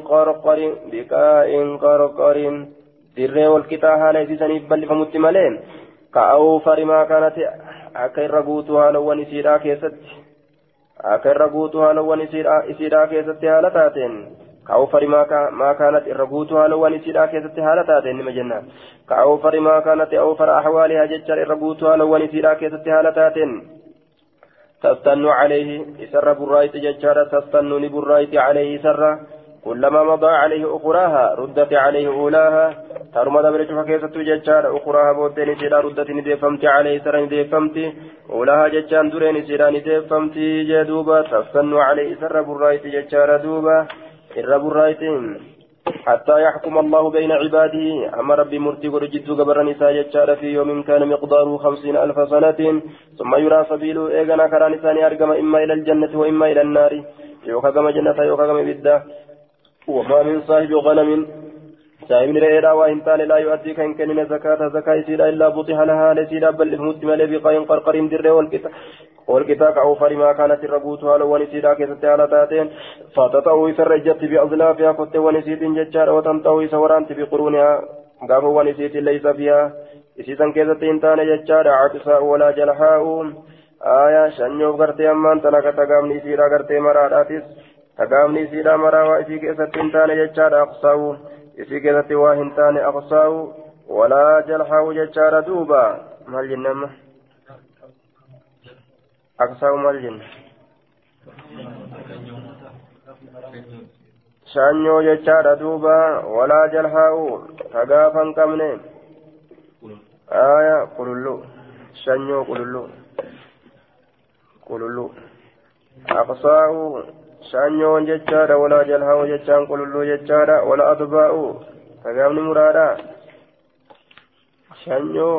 قرقر در والقطاها ليسيسان بل فمت ملين كأوفر ما كانت أكير رقوتها لو نسيرا كيست أكير رقوتها لو نسيرا كيست هالتاتين كأوفر ما كانت الرقوتها لو نسيرا كيست هالتاتين مجنة كأوفر ما كانت أوفر أحوالها ججر الرقوتها لو نسيرا كيست هالتاتين تستن عليه إسر برايت ججارة تستن برايت عليه إسر كلما مضى عليه أخراها ردت عليه أولاها ترمى دبرت فكيسة ججارة أخراها بودين سيرا ردت ندفمت عليه سر ندفمت أولاها ججان درين سيرا ندفمت جدوبا تستن عليه إسر برايت ججارة دوبا إر برايت حتى يحكم الله بين عباده أمر بمرتي ورجد قبر نساء ججار في يوم كان مقداره 50,000 سنة ثم يرى سبيله إيغانا كرا نساني أرقم إما إلى الجنة وإما إلى النار يوكاكم جنة يوكاكم بدا وما من صاحب غنم صاحب رئيرا وإنتان لا يؤدي كان كنين زكاة سيدا إلا بطيها لها لسيدا بل فمتم لبقاء قرقر در والكتاب أوفر ما كانت الربوتها لو ونسيدا كيستها لتاتين فتطوي سرجت بأظلافها كت ونسيت ججار وتنطوي سورانت بقرونها قابوا ونسيت ليس فيها إسيسا كيستين تان ججار عكساء ولا جلحاء آية شنيوف قرتي أمان تنكت قامني سيدا قرتي مراداتيس تقامني سيدا مرا وإسي كيست انتان ججار أقصاو إسي كيست واهنتان أقصاو ولا جلحاو ججار دوبا مال جنم أقصاو مال جن شانيو ججار دوبا ولا جلحاو تقافا كمني آية قللو شانيو قللو أقصاو شانيو ججار ولا جلحاو ججان قللو ججار ولا أطباء تقامني مرادا شانيو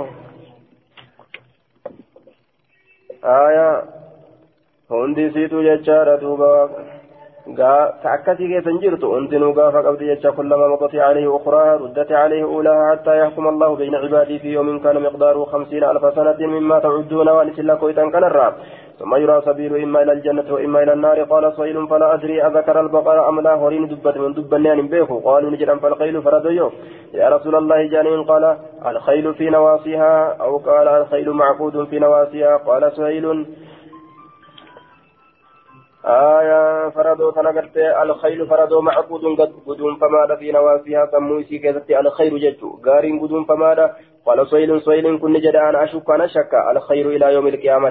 آية هندي سيتو ججارة دوبا كأكتي كيف انجرت انتنو قافا قبض ججا كلما مضت عليه أخراها ردت عليه أولاها حتى يحكم الله بين عبادي في يوم كان مقداره 50,000 سنة مما تعدون وانس الله كويتا كان الراب ثم يرى سبيل إما إلى الجنة وإما إلى النار قال صيل فلا أدري أذكر البقرة أم لا هورين دبت من دبنان بيخو قالوا نجرا فالخيل فرديو يا رسول الله جانين قال الخيل في نواصيها أو قال الخيل معقود في نواصيها قال سهيل آية فردو تنقرت الخيل فردو معقود قدوم فماذا في نواصيها سموسي كذبت الخير ججو قارين قدوم فماذا قال سهيل كن جد أنا أشك أنا شك الخير إلى يوم القيامة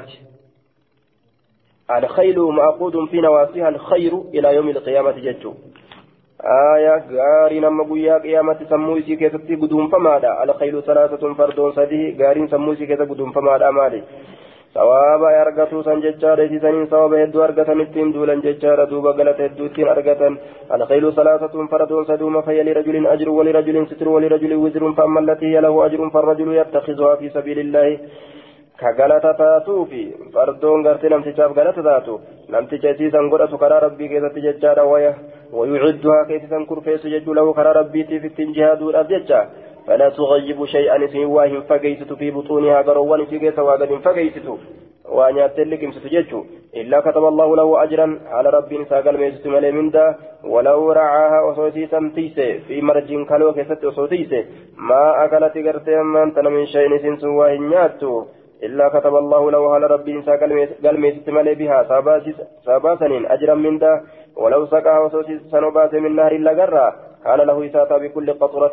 الخيل معقود في نواصيها الخير إلى يوم القيامة ججو آية غارين أما قويا قيامة سموسي كذبت قدوم فماذا الخيل 3 فردون سديه غارين سموسي كذب قدوم فماذا مالي ثوابا يرغتو سن ججار سنين ثوابا يدو أرغتن التين دولا ججار دوبا غلط يدو التين أرغتن الخيل 3 فردون سدوما فهي لرجل أجر ولرجل ستر ولرجل وزر فأما التي هي له أجر فالرجل يتخذها في سبيل الله كغلطة تاتو في فردون غرتي نمتجاب غلطة تاتو نمتجا سيسان غرأت كرا ربي كيسا تججار ويعدها كيسا كرفيس ججو له كرا ربي في التنجهاد والأبججا فلا تغيب شيئا سواهم فقيست في بطونها قروان في قيس وقد فقيست وأن يأتلك امستججو إلا كتب الله له أجرا على رب ساقل ميست ملي مندا ولو رعاها وصوتيسا تيسي في مرج كالو كيست وصوتيسي ما أكلت قرتي من تن من شيء سنس واهنياتو إلا كتب الله له على رب ساقل ميست ملي بها ساباسنين أجرا مندا ولو سقاها وصوتيسا سنبات من نهر إلا قرى كان له إساتا بكل قطرة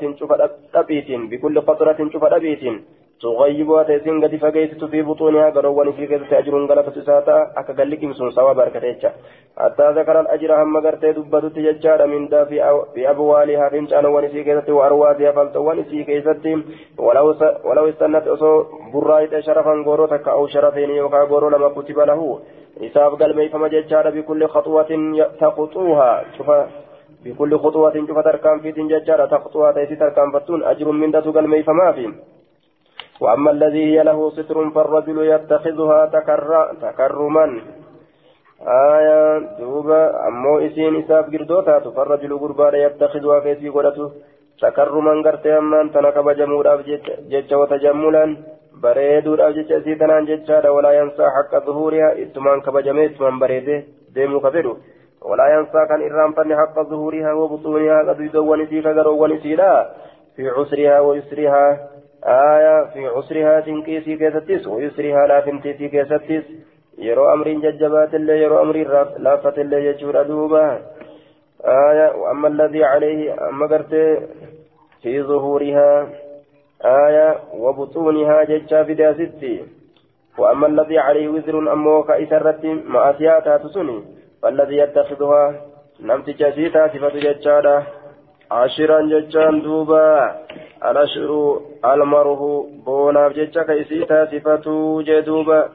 بكل قطرة شفت أبيت تغيبها تيسين قد فقيت في بطونها قروان في كذا أجر غلفة إساتا أكقلك مسون سوا بركتيتش حتى ذكر الأجر هم قرتي دبت تججار من دا في أبوالها فنشان ونسي كذا وأرواتها فلتوان في كيستهم ولو استنت أصو برايت شرفا غوروتك أو شرفين يوكا غورو لما كتب له إساف قلبي فما ججار بكل خطوة تخطوها بكل خطوة شوف تركان في تنججارة تخطوها تيسي تركان فتون أجر من دات قلمي فما فيه وأما الذي هي له ستر فالرجل يتخذها تكرما آية دوبا أمو إسين إساف قردوتا فالرجل قربان يتخذها كيسي قرأته تكرما قرتي أمان تنكب جمود جج وتجملا بريد الأجج سيتنان ججارة ولا ينسى حق ظهورها إتمان كبجمي إتمان بريده ديمو كفرو ولا ينسى كان إرام حق ظهورها وبطونها قد يدون فيك قرون سيلا في عسرها ويسرها آية في عسرها تنكيسي كيستيس ويسرها لا فنتيسي كيستيس يرو أمر ججبات اللي يرو أمر لافة اللي يجور أدوبا آية وأما الذي عليه أما قرت في ظهورها آية وبطونها ججا في داستي وأما الذي عليه وزر أموك إسرت مأسياتها تسني فالذي يتخذها نمت جسيتا صفة ججارة 10 ججان دوبا الأشر المره بونا ججا كيسيتا صفة جدوبا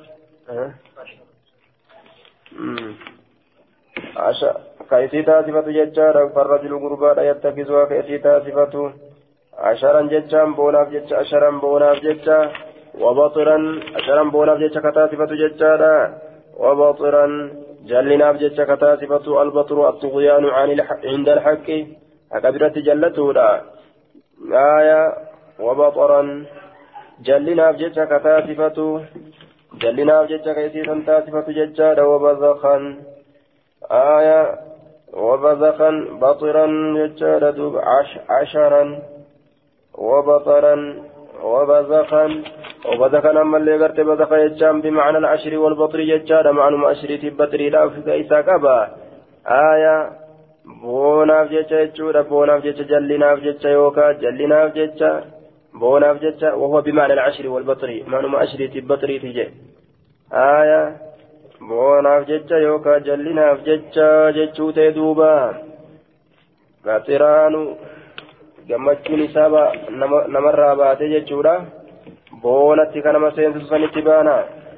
كيسيتا صفة ججارة فالرجل قربان يتخذها كيسيتا صفة 10 ججان بونا ججا 10 بونا ججا وبطرا 10 بونا ججا كتا صفة ججارة وبطرا جلنا بجتش كتاسفة البطر الطغيان عند الحق أكبرت جلته لا آية وبطرا جلنا بجتش كتاسفة جلنا بجتش كيسيسا تاسفة ججال وبزخا آية وبزخا بطرا ججال دوب 10 وبطرا وبزخا أما اللي قرت بزخ يجام بمعنى العشر والبطر يجار معنى عشر تبطري لا في كيسا كبا آية بوناف جيتشا يجورا بوناف جيتشا جلناف جيتشا يوكا جلناف جيتشا بوناف جيتشا وهو بمعنى العشر والبطري معنى عشرة البطري تجي آية بوناف جيتشا يوكا جلناف جيتشا جيتشو تيدوبا قاترانو gammachuun isaa namarraa baatee jechuudha boonatti kan nama seensisu sanitti baana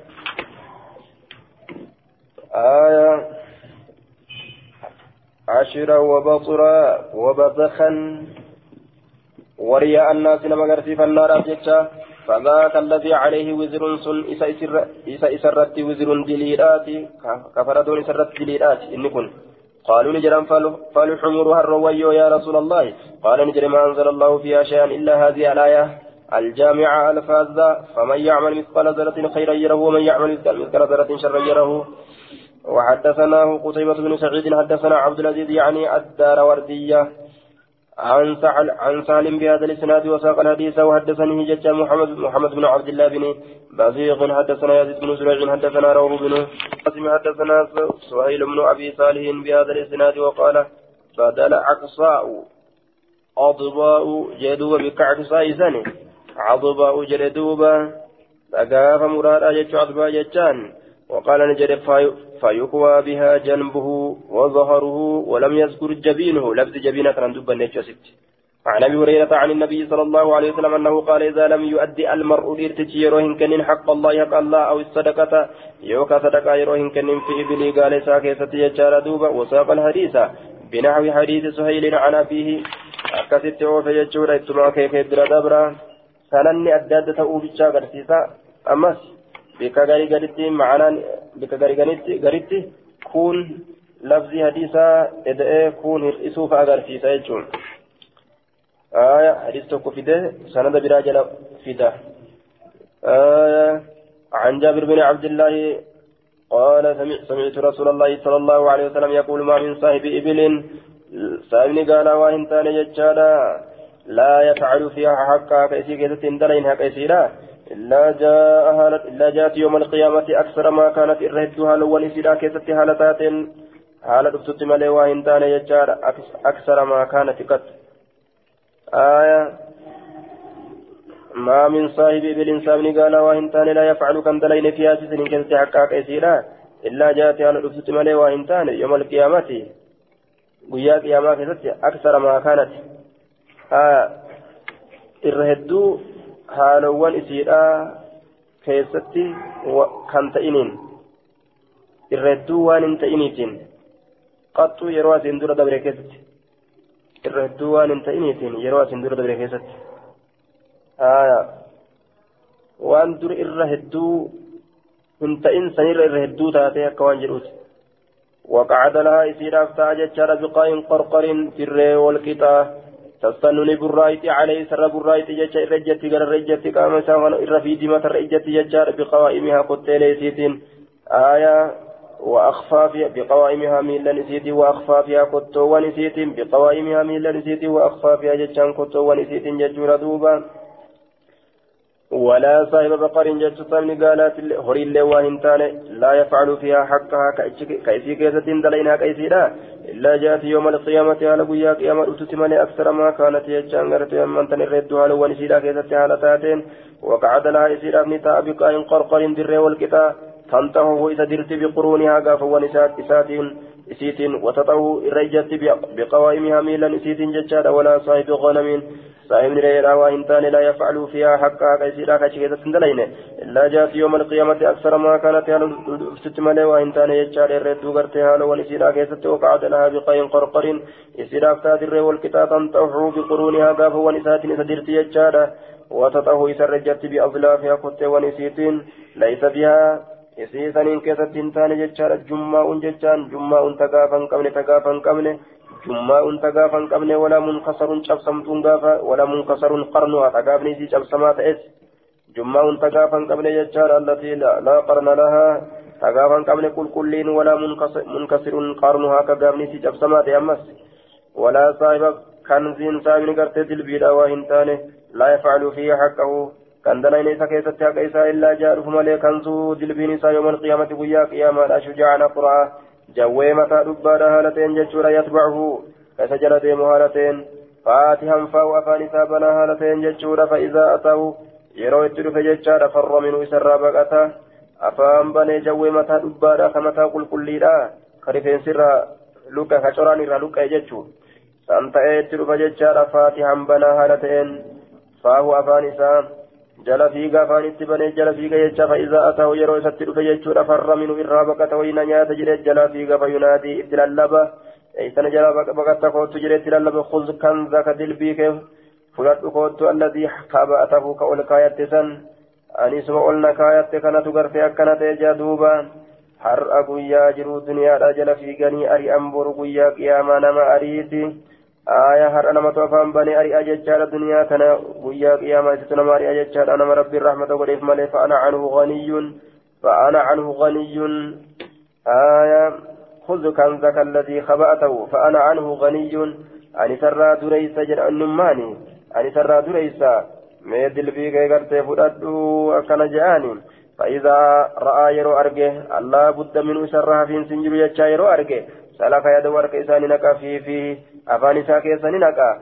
آية عشرا وبطرا وبذخا ورياء الناس لما قرسي فالنار أبجتشا فذاك الذي عليه وزر سن إسا إسرت وزر دليلات كفردون إسرت دليلات إن كن قالوا نجرم فالحمرها الرويو يا رسول الله قال نجر ما أنزل الله فيها شيئا إلا هذه الآية الجامعة الفاذة فمن يعمل مثقال ذرة خيرا يره ومن يعمل مثقال ذرة شرا يره وحدثناه قتيبة بن سعيد حدثنا عبد العزيز يعني الدار وردية عن سالم بهذا الإسناد وساق الحديث وحدثني جج محمد بن عبد الله بن بزيغ حدثنا يزيد بن زريع حدثنا روح بن قاسم حدثنا سهيل بن أبي صالح بهذا الإسناد وقال بدل عقصاء عضباء جدوب بكعب سايزان عضباء جدوبا فقاف مراد أجج عضباء ججان وقال نجد فيقوى بها جنبه وظهره ولم يذكر جبينه لفظ جبينه كان دبا نجسد عن ابي هريره عن النبي صلى الله عليه وسلم انه قال اذا لم يؤدي المرء الارتجيروهن كن حق الله حق الله او الصدقه يوكا صدقه يروهن كن في ابلي قال ساكيتي يجار دوبا وساق الحديث بنحو حديث سهيل عن ابيه اكثت وفي يجور اتما كيف دبرا سنني اداد تؤوبچا غرسيسا امس بك غريغريتي معنا بك غريغريتي كون لفظ حديثا ادعي كون اسوف اغرسيسا يجون حديث توكو فيده سند براجل فيده عن جابر بن عبد الله قال سمعت رسول الله صلى الله عليه وسلم يقول ما من صاحب إبل سائلني قال وإن تان يجالا لا يفعل فيها حقا كيسي كيسة دلينها كيسيرا إلا جاءت يوم القيامة أكثر ما كانت إرهدتها لون إسيرا كيسة هالتات حالة دفتت ملي وإن تان يجالا أكثر ما كانت قد ما من صاحب إبل سامني قال وإن تان لا يفعل كم دلين فيها سيسن كيسة حقا كيسيرا إلا جاءت حالة دفتت ملي وإن تان يوم القيامة guyyaa qiyaamaa keessatti aksara maa kaanati irra hedduu haalawwan isiidhaa keessatti kan ta'iniin irra hedduu waan hin ta'iniitiin qaxxuu yeroo asiin dura dabre keessatti irra hedduu waan hin ta'iniitiin yeroo asiin dura dabre keessatti waan dura irra hedduu hin ta'in sanirra irra hedduu taatee akka waan jedhuuti وقعد لها إسير أفتاج جرى بقاء قرقر في الري والقطاع تستنني بالرايت عليه سر بالرايت جتش رجتي قال رجتي قام ساغن الرفي دمة رجتي ججار بقوائمها قتل سيتين آية وأخفافها بقوائمها ميلا نسيتي وأخفافها قتو ونسيتين بقوائمها ميلا نسيتي وأخفافها جتشان قتو ونسيتين ججور دوبا ولا صاحب بقر جت صامني قالت هري اللواهن تاني لا يفعل فيها حقها كيسي كيسة دلينها كيسيرا إلا جاءت يوم القيامة على قيا قيامة أتتمني أكثر ما كانت يجان غرت من تنردها لو نسيرا كيسة حالتاتين وقعد لها إسيرا ابن تابقا إن قرقر در والكتا تنتهه إذا درت بقرونها قاف ونسات إساتين إسيتين وتطه الرجت بقوائمها ميلا إسيتين ججار ولا صاحب غنم صاحب نريرا وإن تاني لا يفعل فيها حقا كيسيرا كيسيرا سندلين إلا جاءت يوم القيامة أكثر ما كانت ستمالي وإن تاني يجار الرد قرتها لو نسيرا كيسة وقعد لها بقاء قرقر إسيرا افتاد الري والكتا تنتهه بقرونها قاف ونساتين إسدرت يجار وتطه إسرجت بأظلافها كت ونسيتين ليس بها إسيسانين كيسة تاني ججار جماء ججان جماء تقافا قمن جماء تقافا قمن ولا منكسر شبسمتون قافا ولا منكسر قرنها تقافني سي شبسمات إس جماء تقافا قمن ججار التي لا قرن لها تقافا قمن كلين ولا منكسر قرنها كقافني سي شبسمات أمس ولا صاحب كنزين صاحب قرتي البيدا وهنتانه لا يفعل فيه حقه كان دلين سكيسة حق إساء إلا جاء ملي كنزو دلبين إساء يوم القيامة ويا قياما لا شجاع نقرأ جوي متى دبار هالتين جتشورا يتبعه كسجل ديم هالتين فاتحا فاو أفان سابنا هالتين جتشورا فإذا أتوا يرو يتلو فجتشارا فر منه سرى بقتا أفان بني جوي متى دبار كمتى قل كليلا خريفين سرى لوكا كشراني را لوكا جتشو سانتا يتلو فجتشارا فاتحا بنا هالتين فاو أفان سام جل فيغا فانت بني جل فيغا يجا فإذا أتاه يرو يستر فيجور فر منه إرابك توينا نيات جل جل فيغا فينادي إبتلالبا إيسان جل بقت قوت جل إبتلالبا خذ كنزك دلبيك فلت قوت الذي خابأته كأول كايت سن أني سمع قلنا كايت كانت غرفة كانت جدوبا حر أقويا جرو دنيا رجل فيغني أري أمبر قويا قياما نما أريتي هر أنا متوفى بني أري أججال الدنيا كان ويا قيامة تنما أري أججال أنا ربي الرحمة وليف مالي فأنا عنه غني خذ كنزك الذي خبأته فأنا عنه غني أني سرى دريس جل النماني أني سرى دريس ميدل بيك يغرتي فددو أكن جاني فإذا رأى يرو أرجه الله بد من سرها في سنجر يجا يرو أرجه سلك يدو أرك إساني نكا فيه أفان ساكي إساني نكا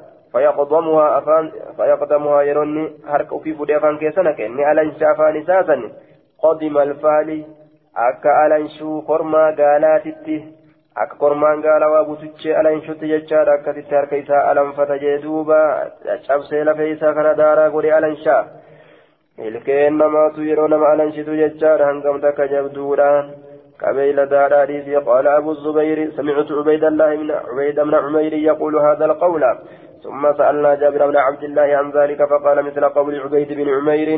فيقدمها يروني هرك في فدي أفان كيسانك إني ألنش أفان ساسن قدم الفالي أكا ألنشو قرما قالاتي أكا قرمان قالا وابوتوچي ألنشو تججار أكا تتار كيسا ألم فتجدوبا أشابسي لفيسا كان دارا قولي ألنشا إلكين نماتو يرون ما ألنشتو ججار هنقم تكا جبدورا قبيل داراري قال أبو الزبير سمعت عبيد بن عمير يقول هذا القول ثم سألنا جابر بن عبد الله عن ذلك فقال مثل قول عبيد بن عمير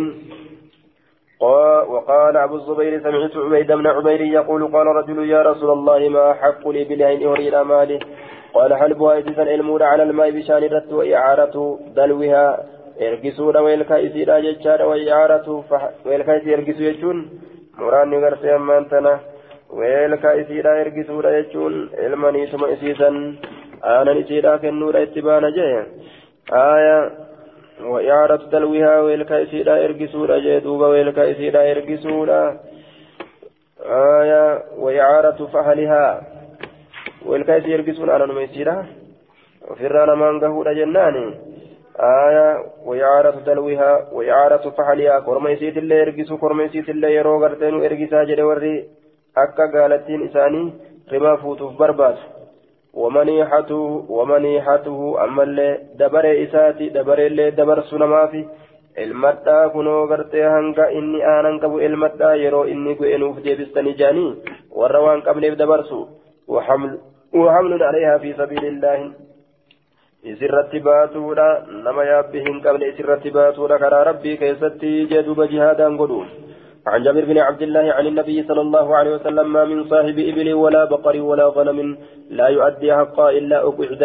وقال أبو الزبير سمعت عبيد بن عمير يقول قال رجل يا رسول الله ما حق لي بالعين أريد مالي قال حلبها إذن المور على الماء بشان رت وإعارة دلوها إرقسون ويلكايسي لا ججار وإعارة ويلكايسي إرقسوا يجون مراني غرسي أمانتنا weelka isiidha ergisuudha jechuun ilmaniisuma isiisan aanan isiidha kennuudha itti baana jee aya wa'iyaaratu dalwihaa weelka isiidha ergisuudha jee duuba weelka isiidha ergisuudha aya wa'iyaaratu fahalihaa weelka isii ergisuun aananuma isiidha ofirraa namaan gahuudha jennaani aya wa'iyaaratu dalwihaa wa'iyaaratu fahalihaa korma isiitillee ergisu korma isiitillee yeroo garteenu ergisaa jedhe warri akka gaalattiin isaanii rimaa fuutuuf barbaadu wamaniixatuhu ammallee dabaree isaati dabareellee dabarsu namaafi ilmadhaa kunoo gartee hanga inni aanan qabu ilmadhaa yeroo inni gu'enuuf deebistanii jaanii warra waan qabneef dabarsu وحمل عليها في سبيل الله إسرت باتولا نما يابهن قبل إسرت باتولا كرا ربي كيستي جدوب جهادا قدوم عن جابر بن عبد الله عن النبي صلى الله عليه وسلم ما من صاحب إبل ولا بقر ولا غنم لا يؤدي حقا إلا أقعد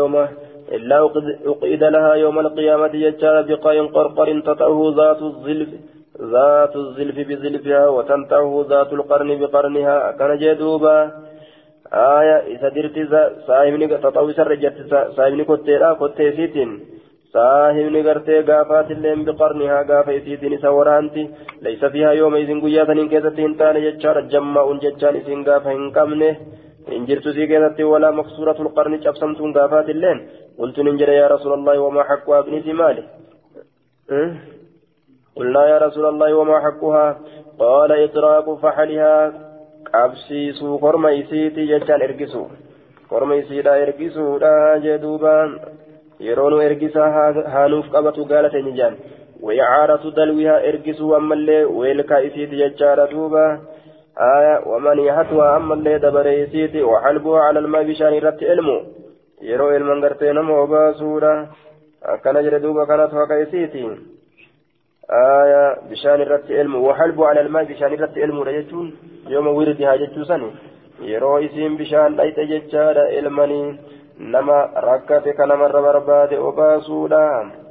لها يوم القيامة يجار بقاء قرقر تطأه ذات الزلف بزلفها وتنتعه ذات القرن بقرنها كان جدوبا آية إذا درت صاحبني تطأه سرجت صاحبني كتيسيتين صاحبني غرتي غافات اللين بقرنها غافيتين سورانتي ليس فيها يوم إذن قياتا إن كيستين تاني جتشار جمع جتشان إذن غافا إن قمنه إن جرت سيكيتي ولا مقصورة القرن جبسمتون غافات اللين قلت ننجر يا رسول الله وما حقها ابنتي مالي قلنا يا رسول الله وما حقها قال إطراق فحلها قبسيسو قرميسيتي جتشان إرقسو قرميسيدا إرقسو لا جدوبان يرون إرقسا هانوف قبطو قالت نجان ويعارة دلوها إرقسوا أما اللي ويلكا إسيت ججارة دوبا آية ومن يحتوى أما اللي دبر إسيت وحلبها على الماء بشان رت علمو يرو المنقرتين موباسورة كان جردوبا كانت وكا إسيتي آية بشان رت علمو وحلبها على الماء بشان رت علمو رجتون يوم وردها جتو سني يرو إسيم بشان ليت ججارة علمني nama rakkate kana marra barbaade obaasuudha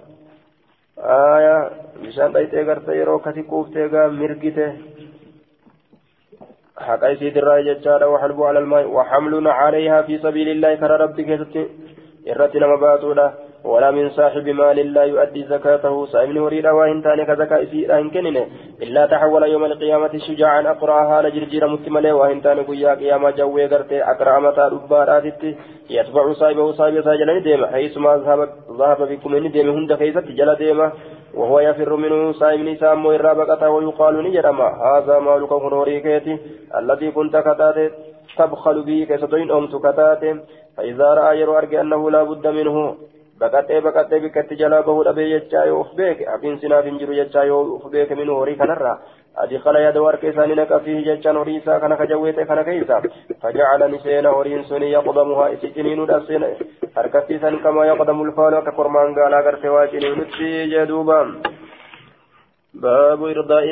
bishaan dhayxee garte yeroo akkasi quuftee gaa mirgite haqa isiitirraa jechaadha waxamluna calayhaa fi sabiilillaahi kara rabbi keessatti irratti nama baatuudha ولا من صاحب مال لا يؤدي زكاته سائمن هريد وإن تاني كزكاة إسيرا إن كنن إلا تحول يوم القيامة شجاعا أقرأها لجرجير متملي وإن تاني قيا قيامة جوي قرتي أقرأ متى ربارات يتبع صاحبه صاحبه ساجل نديم حيث ما ذهب بكم نديم هند كيست جل ديمه وهو يفر منه سائمن سامو الرابقة ويقال نجرما هذا مالك هنوريكيتي الذي كنت كتاتي تبخل به كستين أمت كتاتي فإذا رأى يرو أرجع أنه لا بد منه بكتي بكتي جلابه لبي يجايو أفبيك أبين سنا بنجر يجايو أفبيك منه هوريك نرى أدخل يدوار كيسانك فيه ججان هوريسا كان كجويت كان كيسا فجعل نسين هورين سني يقدمها إسجنين دسين أركتيسا كما يقدم الفال كقرمان قال أغر سواجنين نتشي جدوبا باب إرضاء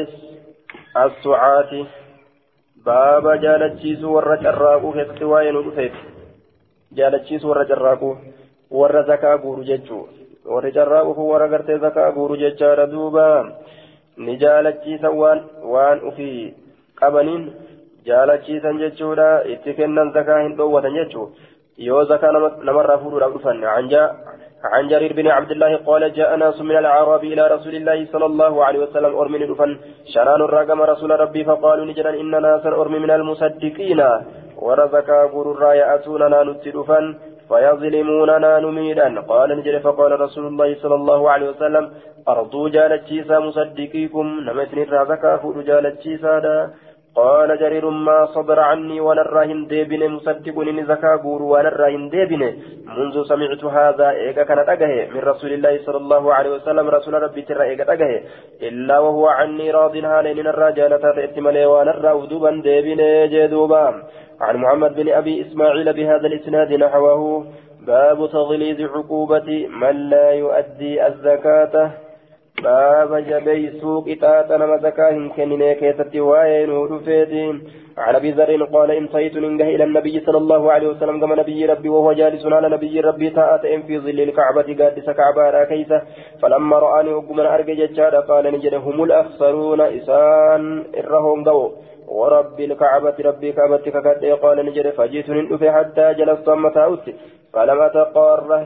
السعات باب جالتشيس ورجراكو كتواين ودفيت جالتشيس ورجراكو ورزكا غورو جچو ورجراكو ورغرتي زكا غورو جچا دوبا نجالتشيس وان أفي قبنين جالتشيسا جچودا اتكنن زكا هندوة جچو يو زكا نمر فورو رغفن عن جرير بن عبد الله قال جاء ناس من الأعراب إلى رسول الله صلى الله عليه وسلم أرمن دفن شران الرقم رسول ربي فقالوا نجدا إن ناسا أرمي من المصدقين ورزقا غرورا يأتوننا نتدفن فيظلموننا نميدا قال نجد فقال رسول الله صلى الله عليه وسلم أرضو جالتشيسا مصدقيكم نمتني الرزقا فود جالتشيسا قال جرير ما صدر عني ونراهن ديبن مصدقني زكا غور ونراهن ديبن منذ سمعت هذا إيقا كان أجهه من رسول الله صلى الله عليه وسلم رسول ربي ترى إيقا أجهه إلا وهو عني راض هالين الرجالة تأتملي ونرى ودوبا ديبن جدوبا عن محمد بن أبي إسماعيل بهذا الإسناد نحوه باب تغليظ عقوبة من لا يؤدي الزكاة باب جبي سوق إتاتنا مزكاه كنين كيستي وين ودفيدين عن أبي ذر قال انتهيت ننجه إلى النبي صلى الله عليه وسلم كما نبي ربي وهو جالس على نبي ربي تأت في ظل الكعبة قادس كعبة كيسة فلما رآني أقمن أرجع جاد قال نجد هم الأخسرون إسان إرهم دو ورب الكعبة ربي كعبتك قال نجد فجئت نندفي حتى جلست متى فلم أتقاره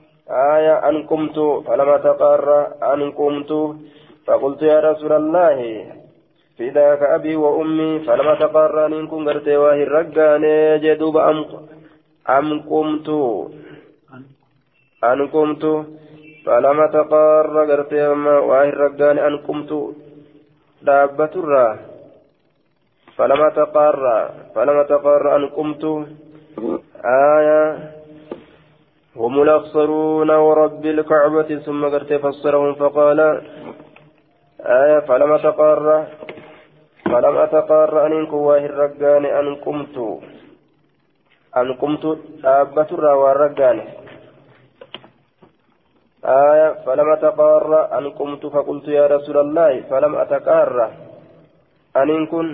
أن قمت فلما تقر أن قمت فقلت يا رسول الله فداك أبي وأمي فلما تقر أن كن قرت واهي الرقان جدوب أم قمت فلما تقر قرت واهي الرقان أن قمت دابة الرا فلما تقر أن قمت هم الأخسرون ورب الكعبة ثم قرت فسرهم فقال فلما تقر أن كواه الرقان أن قمت دابة الروى الرقان فلما تقر أن قمت فقلت يا رسول الله فلم أتقر أن كن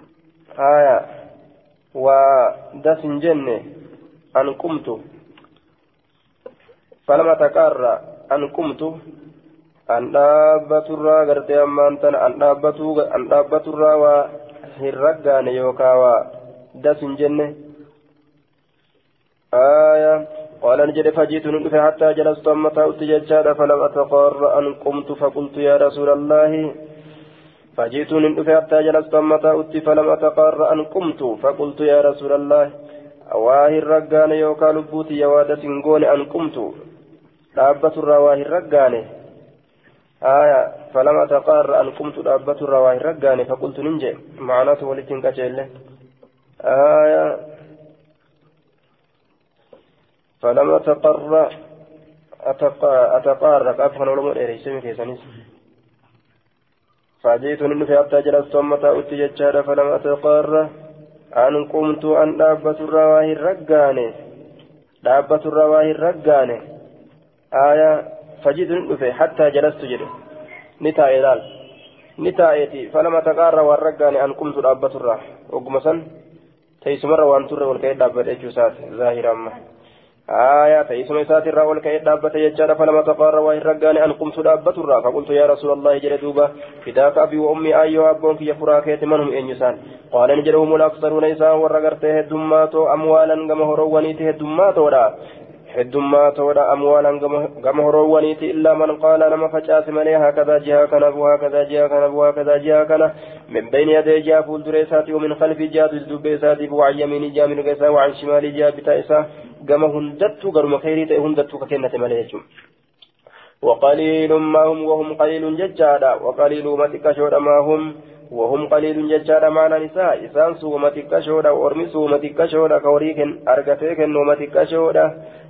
ودسن جنة أن قمت فلما تقر أن قمت أن دابة الرا قرت أمانتن أن دابة الرا وهرقان يوكاوا دسن جنة قال نجد فجئت ندف حتى جلست أمتا أتججاد فلم أتقر أن قمت فقلت يا رسول الله فجئت ندف حتى جلست أمتا أتي فلم أتقر أن قمت فقلت يا رسول الله واهي الرقان يوكا لبوتي يواد سنقون أن قمت دابة الرواهي الرقان فلم أتقر أن قمت دابة الرواهي الرقان فقلت ننجي معناته ولكن كجيله فلم أتقر أفغن ولم أريسمي في سنس فجئت ننفي حتى جلست أمتا أتججاد فلم أتقر أن قمت أن دابة الرواهي الرقان فجئت ننفي حتى جلست جده نتايتي فلم أتقر والرقان أن قمت دابة الرواهي وقمسا تيسمر وانتر والكيد دابة إجوسات ظاهرا تيسم ساتر راول كي دابة يجار فلما تقار وإن رقاني أن قمت دابة الرا فقلت يا رسول الله جل دوبا فداك أبي وأمي أيها أبون في فراك منهم إنسان قال نجرهم الأكثرون إسان ورقرته الدمات أموالا كما هروانيته الدمات ولا حدما تودا أموالا قمهروانيت إلا من قال لما فجأت ملي هكذا جهة كنب وهكذا جهة كنب وهكذا جهة كنب من بين يدي جاء فول دريساتي ومن خلف جاء دبيساتي وعن يمين جاء من قيسا وعن شمال جاء بتائسا قم هندتو قرم خيريت هندتو ككنة مليجم وقليل ما هم وهم قليل ججادا وقليل ما تكشور ما هم وهم قليل ججادا معنا نساء إسان سومتك شودا وأرمي سومتك شودا كوريكن أرقتيكن ومتك شودا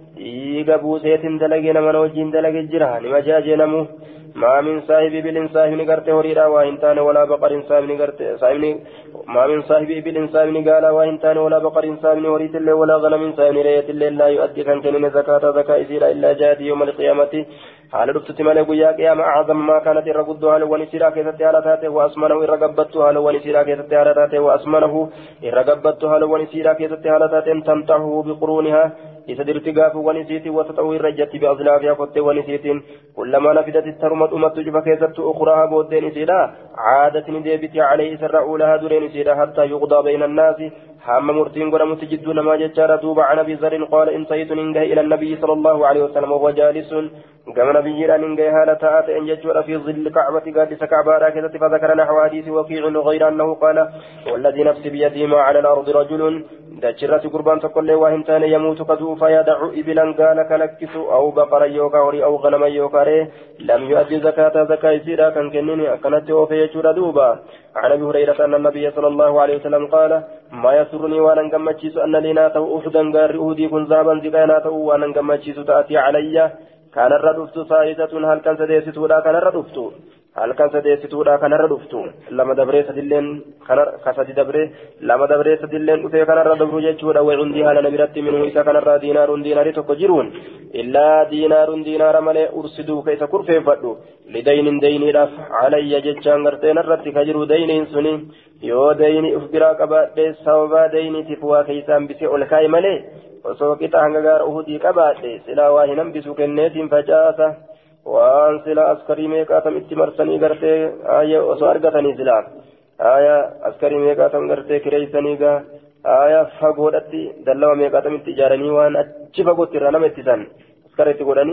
إيقا بوسيت دلقين من وجين دلق الجرهان مجاجنمو ما من صاحب إبل صاحب نقرته وريرا وإنتان ولا بقر صاحب نقرته صاحب ما من صاحب إبل صاحب نقالا وإنتان ولا بقر صاحب وريت الله ولا غنم صاحب ريت الله لا يؤدي كان كنين زكاة إسيرا إلا جاد يوم القيامة حال رفت مالي قيا قيام أعظم ما كانت الرقدها لو ونسيرا كيست على وأسمنه الرقبتها لو ونسيرا كيست على وأسمنه الرقبتها لو ونسيرا كيست على تمتعه بقرونها إذا ارتقاف ونسيت وتطوير رجت بأظلافها قد ونسيت كلما نفدت الترمة أمت فكيست أخراها بودين سيدا عادت نديبت عليه سرعوا لها دورين سيدا حتى يقضى بين الناس حام مرتين قرم تجدون ما ججار توب عن أبي ذر قال انتهيت ننجه إلى النبي صلى الله عليه وسلم وهو جالس كما نبي ننجه هالة آت إن ججور في ظل كعبة قادس كعبة راكزة فذكر نحو حديث وكيع غير أنه قال والذي نفسي بيده ما على الأرض رجل دجرة قربان تقول وهمتان يموت قدوف يدع إبلا قال كلكس أو بقر يوكاري أو غنم يوكاري لم يؤدي زكاة سيرا كان كنيني كانت وفي دوبا عن أبي هريرة أن النبي صلى الله عليه وسلم قال ما يسرني وأنا نقمتشيس أن لنا تو أحدا قال أهدي كن ذهبا زكانا تو وأنا نقمتشيس تأتي علي كان الردفت ثالثة هل كان سديست ولا كان الردفت هل كان سديست ولا كان الردفت لما دبري سدلين كان كسد دبري لما دبري سدلين وفي كان الردفت جتشورا وعندي هل نبرت منه إذا كان دينار تكجرون إلا دينار ملئ أرسدوا كيس كرفي فدو لدين ديني رف علي جتشان غرتين الرد كجرو دين سني يو ديني أفبرا قبات سوبا ديني تفوا كيسان بسي أولكاي ملئ وسوكتا هنغار أهدي قبات سلا واهنم بسو كنيت فجاسة وان سلا أسكري ميكاتم اتمرسني غرتي آية وسوارغتني سلا آية أسكري ميكاتم غرتي كريسني غا آية فقودتي دلوا ميكاتم اتجارني وان أجفقود ترانم اتسان أسكري تقودني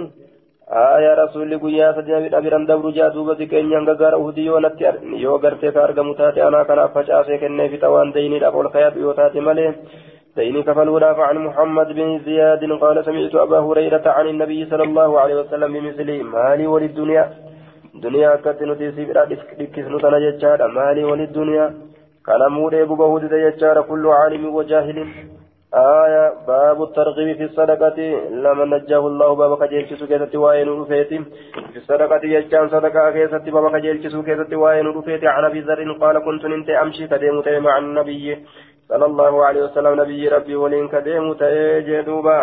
آية رسول قيا سجنبي أبيران دبرو جادوبة كينيان غار أهدي ونتي يو غرتي كارغ متاتي أنا كان فجاسة كني في توان ديني لأقول خياب يوتاتي ملي ديني كفلولا فعن محمد بن زياد قال سمعت أبا هريرة عن النبي صلى الله عليه وسلم بمثله مالي وللدنيا دنيا كتنتي سبرا دكسنو تنججار مالي وللدنيا كان موري ببهود تججار كل عالم وجاهل آية باب الترغيب في الصدقة لما نجاه الله بابك جيلتي سكيتة وائن رفيتي في الصدقة يجان صدقة كيستي بابك جيلتي سكيتة وائن رفيتي عن أبي ذر قال كنت ننتي أمشي كديمت مع النبي صلى الله عليه وسلم نبي ربي ولين كديم تأجدوبا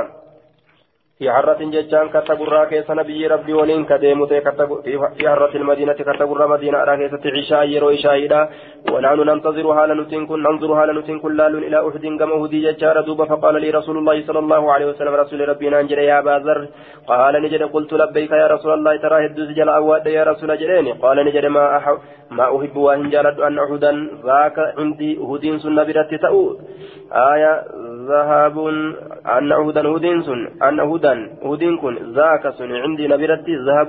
في حرة ججان كتقرى كيس نبي ربي ولين كديم في حرة المدينة كتقرى مدينة راكيسة عشاء يرو شاهدا ونحن ننتظرها ننظرها لنتنكن لال إلى أحد كما هدي ججار دوبا فقال لي رسول الله صلى الله عليه وسلم رسول ربي ننجر يا أبا ذر قال نجد قلت لبيك يا رسول الله ترى هدوز جل أواد يا رسول جريني قال نجد ما أحب وإن جلد أن أحدا ذاك عندي هدين سن برت تأود آية ذهب أن أهدا هدين سن أن هدين كن ذاك سن عندي نبرت ذهب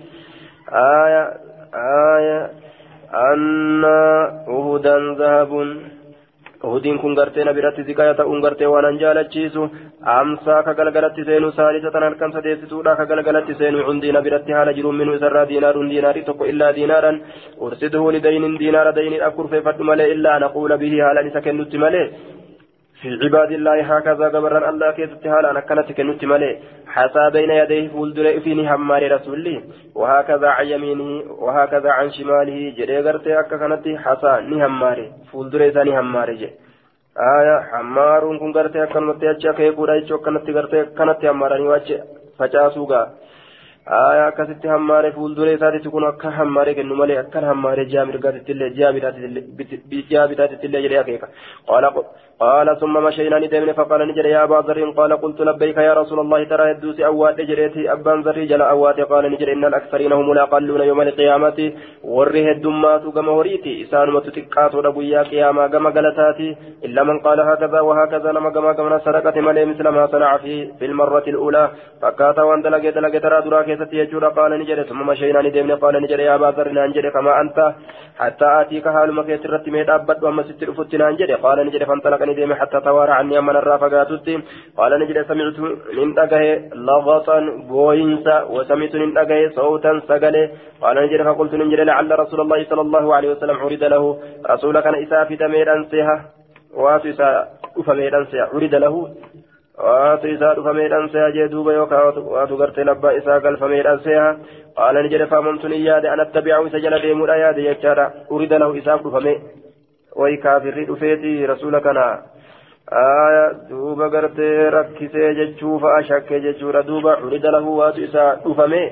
آية أن أهدا ذهب هدين كن غرتي نبرت زكاية غرتي وأن جالتشيسو أمسا كغلغلت سينو ثالثة أركم سديستو لا كغلغلت سينو عندي نبرت حال جرم منه سر دينار تقو إلا دينارا أرسده لدين دينار دين أكر في فتم إلا نقول به هالا نسكنت ملي في عباد الله هكذا قبرا الله كيست هالا نكنت كنت ملي حتى بين يديه فولدر فيني همار رسولي وهكذا عن يمينه وهكذا عن شماله جري غرتي أكا كانت حتى نهماري فولدر ثاني هماري جي آية حمارون كن غرتي أكا نمتي أجا كيبورا يجو كانت غرتي كانت هماراني واجه فجاسوغا كست هماري فول دوري ساتي تكون أكا هماري كنو مالي أكا هماري جامر قاتت اللي جابتات اللي جري أكيكا قال ثم مشينا ندمنا فقال نجري يا أبا ذر قال قلت لبيك يا رسول الله ترى يدوس أوات جريتي أبان ذر جل أوات قال نجري إن الأكثرين هم الأقلون يوم القيامة وره الدمات كما وريتي إسان متتكات وربويا قياما كما قلتاتي إلا من قال هكذا وهكذا لما كما سرقت ملي مثل ما صنع في المرة الأولى فكاتا وان دلقي ترى دراك يجور قال نجري ثم مشينا ندمنا قال نجري يا أبا ذر نجري كما أنت حتى آتيك حال ما كيترت ميت أبد وما ستر فتنا نجري قال نجري فانطلق ندمي حتى توارى عني من الرافقاتي قال نجري سمعت من أجاه لغطا بوينسا وسمعت من أجاه صوتا سقلي قال نجري فقلت نجري لعل رسول الله صلى الله عليه وسلم عرض له رسول كان إسافة ميران سيها واتو إسا أفميران سيها عرض له واتو إسا أفميران سيها جدوب يوكا واتو قرت لبا إسا قل فميران سيها قال نجري فممت نياد أن أتبعه سجل ديمو الأياد يجارة عرض له إسا أفمي ويكافر رفيتي رسولكنا دوبا قرت ركسي ججو فأشك ججو دوبا عرض له واتو إسا أفمي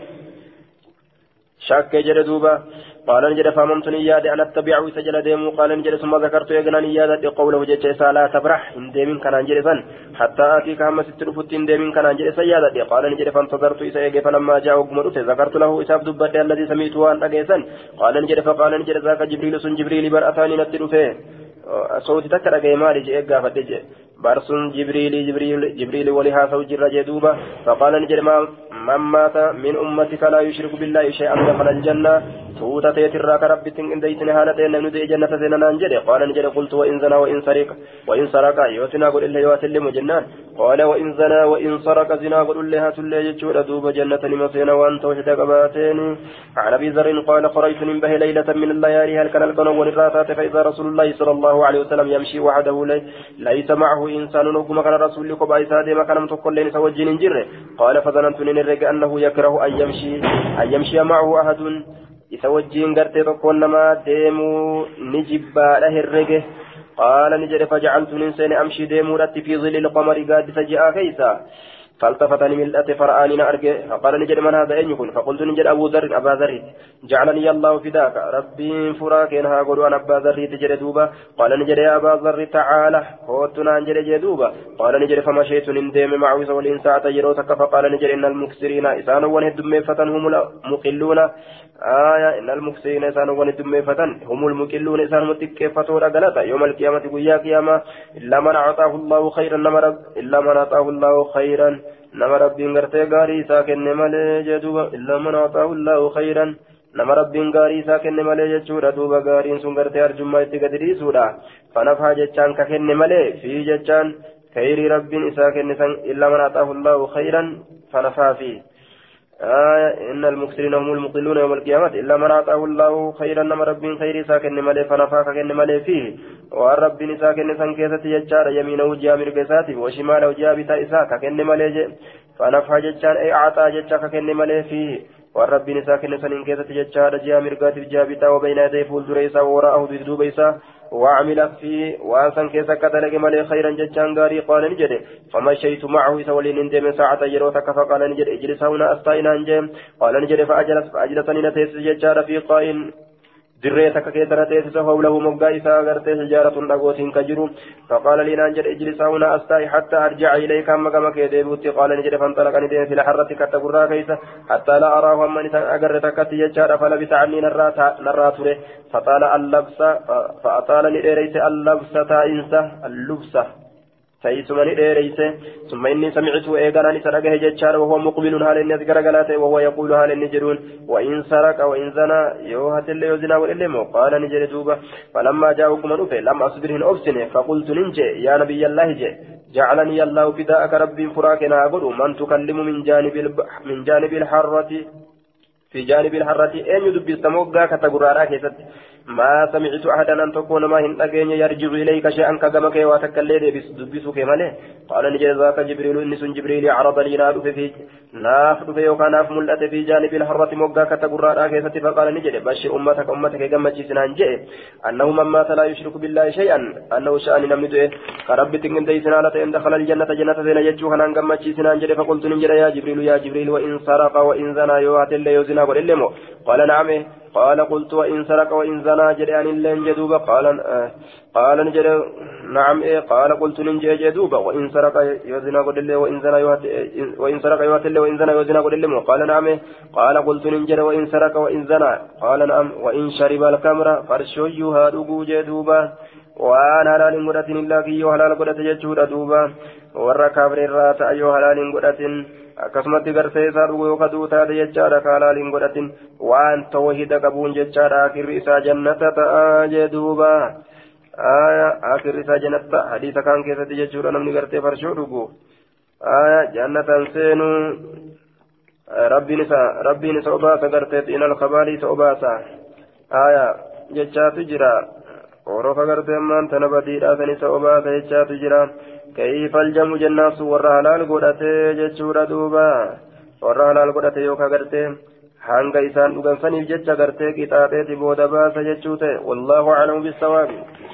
شك جل دوبا قال نجد فهمت نياد أن أتبعه سجل ديمو قال نجد ثم ذكرت يقنا نياد قوله جج لا تبرح إن ديمين كان أنجلسا حتى آتيك هم سترفت إن ديمين كان أنجلسا يادا قال نجد فانتظرت إسا فلما جاء قمرت ذكرت له إساف دبت الذي سميته أن أجيسا قال نجد فقال نجد ذاك جبريل سن جبريل برأتاني نتر فيه صوت تكر أجيماري جئ قافت جئ بارسون جبريل ولها سوج الرجدوبة فقال نجد من مات من أمتك لا يشرك بالله شيئا دخل الجنة توتا تيتراك ربي تن ديتن هالتين ندي جنة سننا نجد قال نجد قلت وإن زنا وإن سرق يوتنا قل إلا يواتلم جنان قال وإن زنا وإن سرق زنا قل إلا هاتل يجور دوب جنة نمسينا وأنت وحدك باتين عن أبي ذر قال قريت ننبه ليلة من الليالي هل كان القنو والراتات فإذا رسول الله صلى الله عليه وسلم يمشي وحده ليس معه إنسان نقم كان رسول لك بأيساد مكان متقل لين سوجين جره قال فظننت نرجع أنه يكره أن يمشي معه أحد يسوجين قرتي تكون ما ديمو نجبا له الرجه قال نجد فجعلت ننسان أمشي ديمو رتي في ظل القمر قاد سجاء كيسا فالتفتني من الأتي فرآني نأرجه فقال نجد من هذا أين يكون فقلت نجد أبا ذر جعلني الله فداك ربي فراك إنها قلوا أن أبا ذر تجد دوبا قال نجد يا أبا ذر تعالى قوتنا نجد جدوبا قال نجد فمشيت نندم معه سولين ساعة يروتك فقال نجد إن المكسرين إسان ونهدم فتن هم المقلون إن المكسرين إسان ونهدم فتن هم المقلون إسان متكفتون أقلتا يوم القيامة قيا قيامة إلا من أعطاه الله خيرا إلا من أعطاه الله خيرا نما ربين غرتي غاري ساكن مالي جدوبا إلا من أعطاه الله خيرا نما ربين غاري ساكن مالي جدوبا دوبا غارين سن غرتي أرجما يتقدري سودا فنفع جتشان ككن مالي في جتشان خير ربين ساكن إلا من أعطاه الله خيرا فنفع فيه إن المكسرين هم المقلون يوم القيامة إلا من أعطاه الله خيرا نما ربين خير ساكن مالي فنفع ككن مالي فيه والرب ساكن سنكيسة يجار يمينه جامر قساتي وشماله جابتا إساك ككن مالي فنفع جتشان أي أعطى جتشا ككن مالي فيه والرب ساكن سنكيسة يجار جامر قاتل جابتا وبين يديه فول دريسا وراءه ذو بيسا وعمل فيه وأنسان كيسا كتلك مالي خيرا جتشان غاري قال نجد فمشيت معه سولين اندم ساعة يروتك فقال نجد اجلس هنا أستاين أنجم قال نجد فأجلسني نتيس جتشار في قائن دريتك كيتنا تيسس حوله مقايسا غرتي سجارة لغوت كجرو فقال لي نانجر اجلس هنا أستاي حتى أرجع إليك أما كما كيديبوتي قال نجد فانطلق ندين في الحرة كتبرا كيسا حتى لا أراه أما نسان أغرتك تيجار فلبس عني نراتره فأطال لإريس اللبس تائنسة اللبسة سيسمني إيريسه ثم إني سمعت إيقانا نسرقه جتشار وهو مقبل هال الناس قرقلاته وهو يقول هال النجرون وإن سرق وإن زنا يوهت اللي يزنا والإلمو قال نجر دوبة فلما جاءكم نوفي لم أصبرهن أبسنه فقلت ننجي يا نبي الله جعلني الله فداءك ربي فراكنا أقول من تكلم من جانب الحرة في جانب الحرة أين يدب السموغا كتقرارا كيست ما سمعت أحدا أن تكون ما هن أجين يرجع إليك شيئا كجمك وتكلم بسك ماله قال نجد ذاك جبريل إنس جبريل عرض لي نافذ في وكان ملأت في جانب الحرة موقع كتقرى راكزة فقال نجد بشر أمتك كما جسنا جئ أنه من مات لا يشرك بالله شيئا أنه شأن نمده كرب تنجد ديسنا لتين دخل الجنة جنة زين يجوها نانقم جسنا جئ فقلت نجد يا جبريل وإن سرق وإن زنا يوات اللي يزنا وللمو قال نعم قال قلت وإن سرق وإن زنا جريان اللين جدوبا قال نجد نعم قال قلت ننجي جدوبا وإن سرق يزنا قدل وإن سرق يوات اللي وإن زنا يزنا قدل قال نعم قال قلت ننجد وإن سرق وإن زنا قال نعم وإن شرب الكمر فرشوها رقو جدوبا وأنا حلال قدة إلا كي حلال قدة جدود دوبا والركاب الرات أيو حلال قدة akkasumatti gartee isaa dhuguu yoo kaduu taate jechaadha kaalaaliin godhatin waan tawhida qabuun jechaadha akirri isaa jannata ta'a jedhuuba akirri isaa jannata hadiisa kan keessatti jechuudha namni gartee farshoo dhugu jannatan seenuu rabbiin isa obaasa gartee xiinal kabaalii isa obaasa jechaatu jira orofa gartee ammaan tana badiidhaa san isa obaasa jechaatu jira كيف الجمع جناس ورا حلال قدته جچورا دوبا ورا حلال قدته يوكا غرته hanga isaan dhugan saniif jecha gartee qixaaxeeti booda baasa jechuute wallahu a'lamu bis-sawaab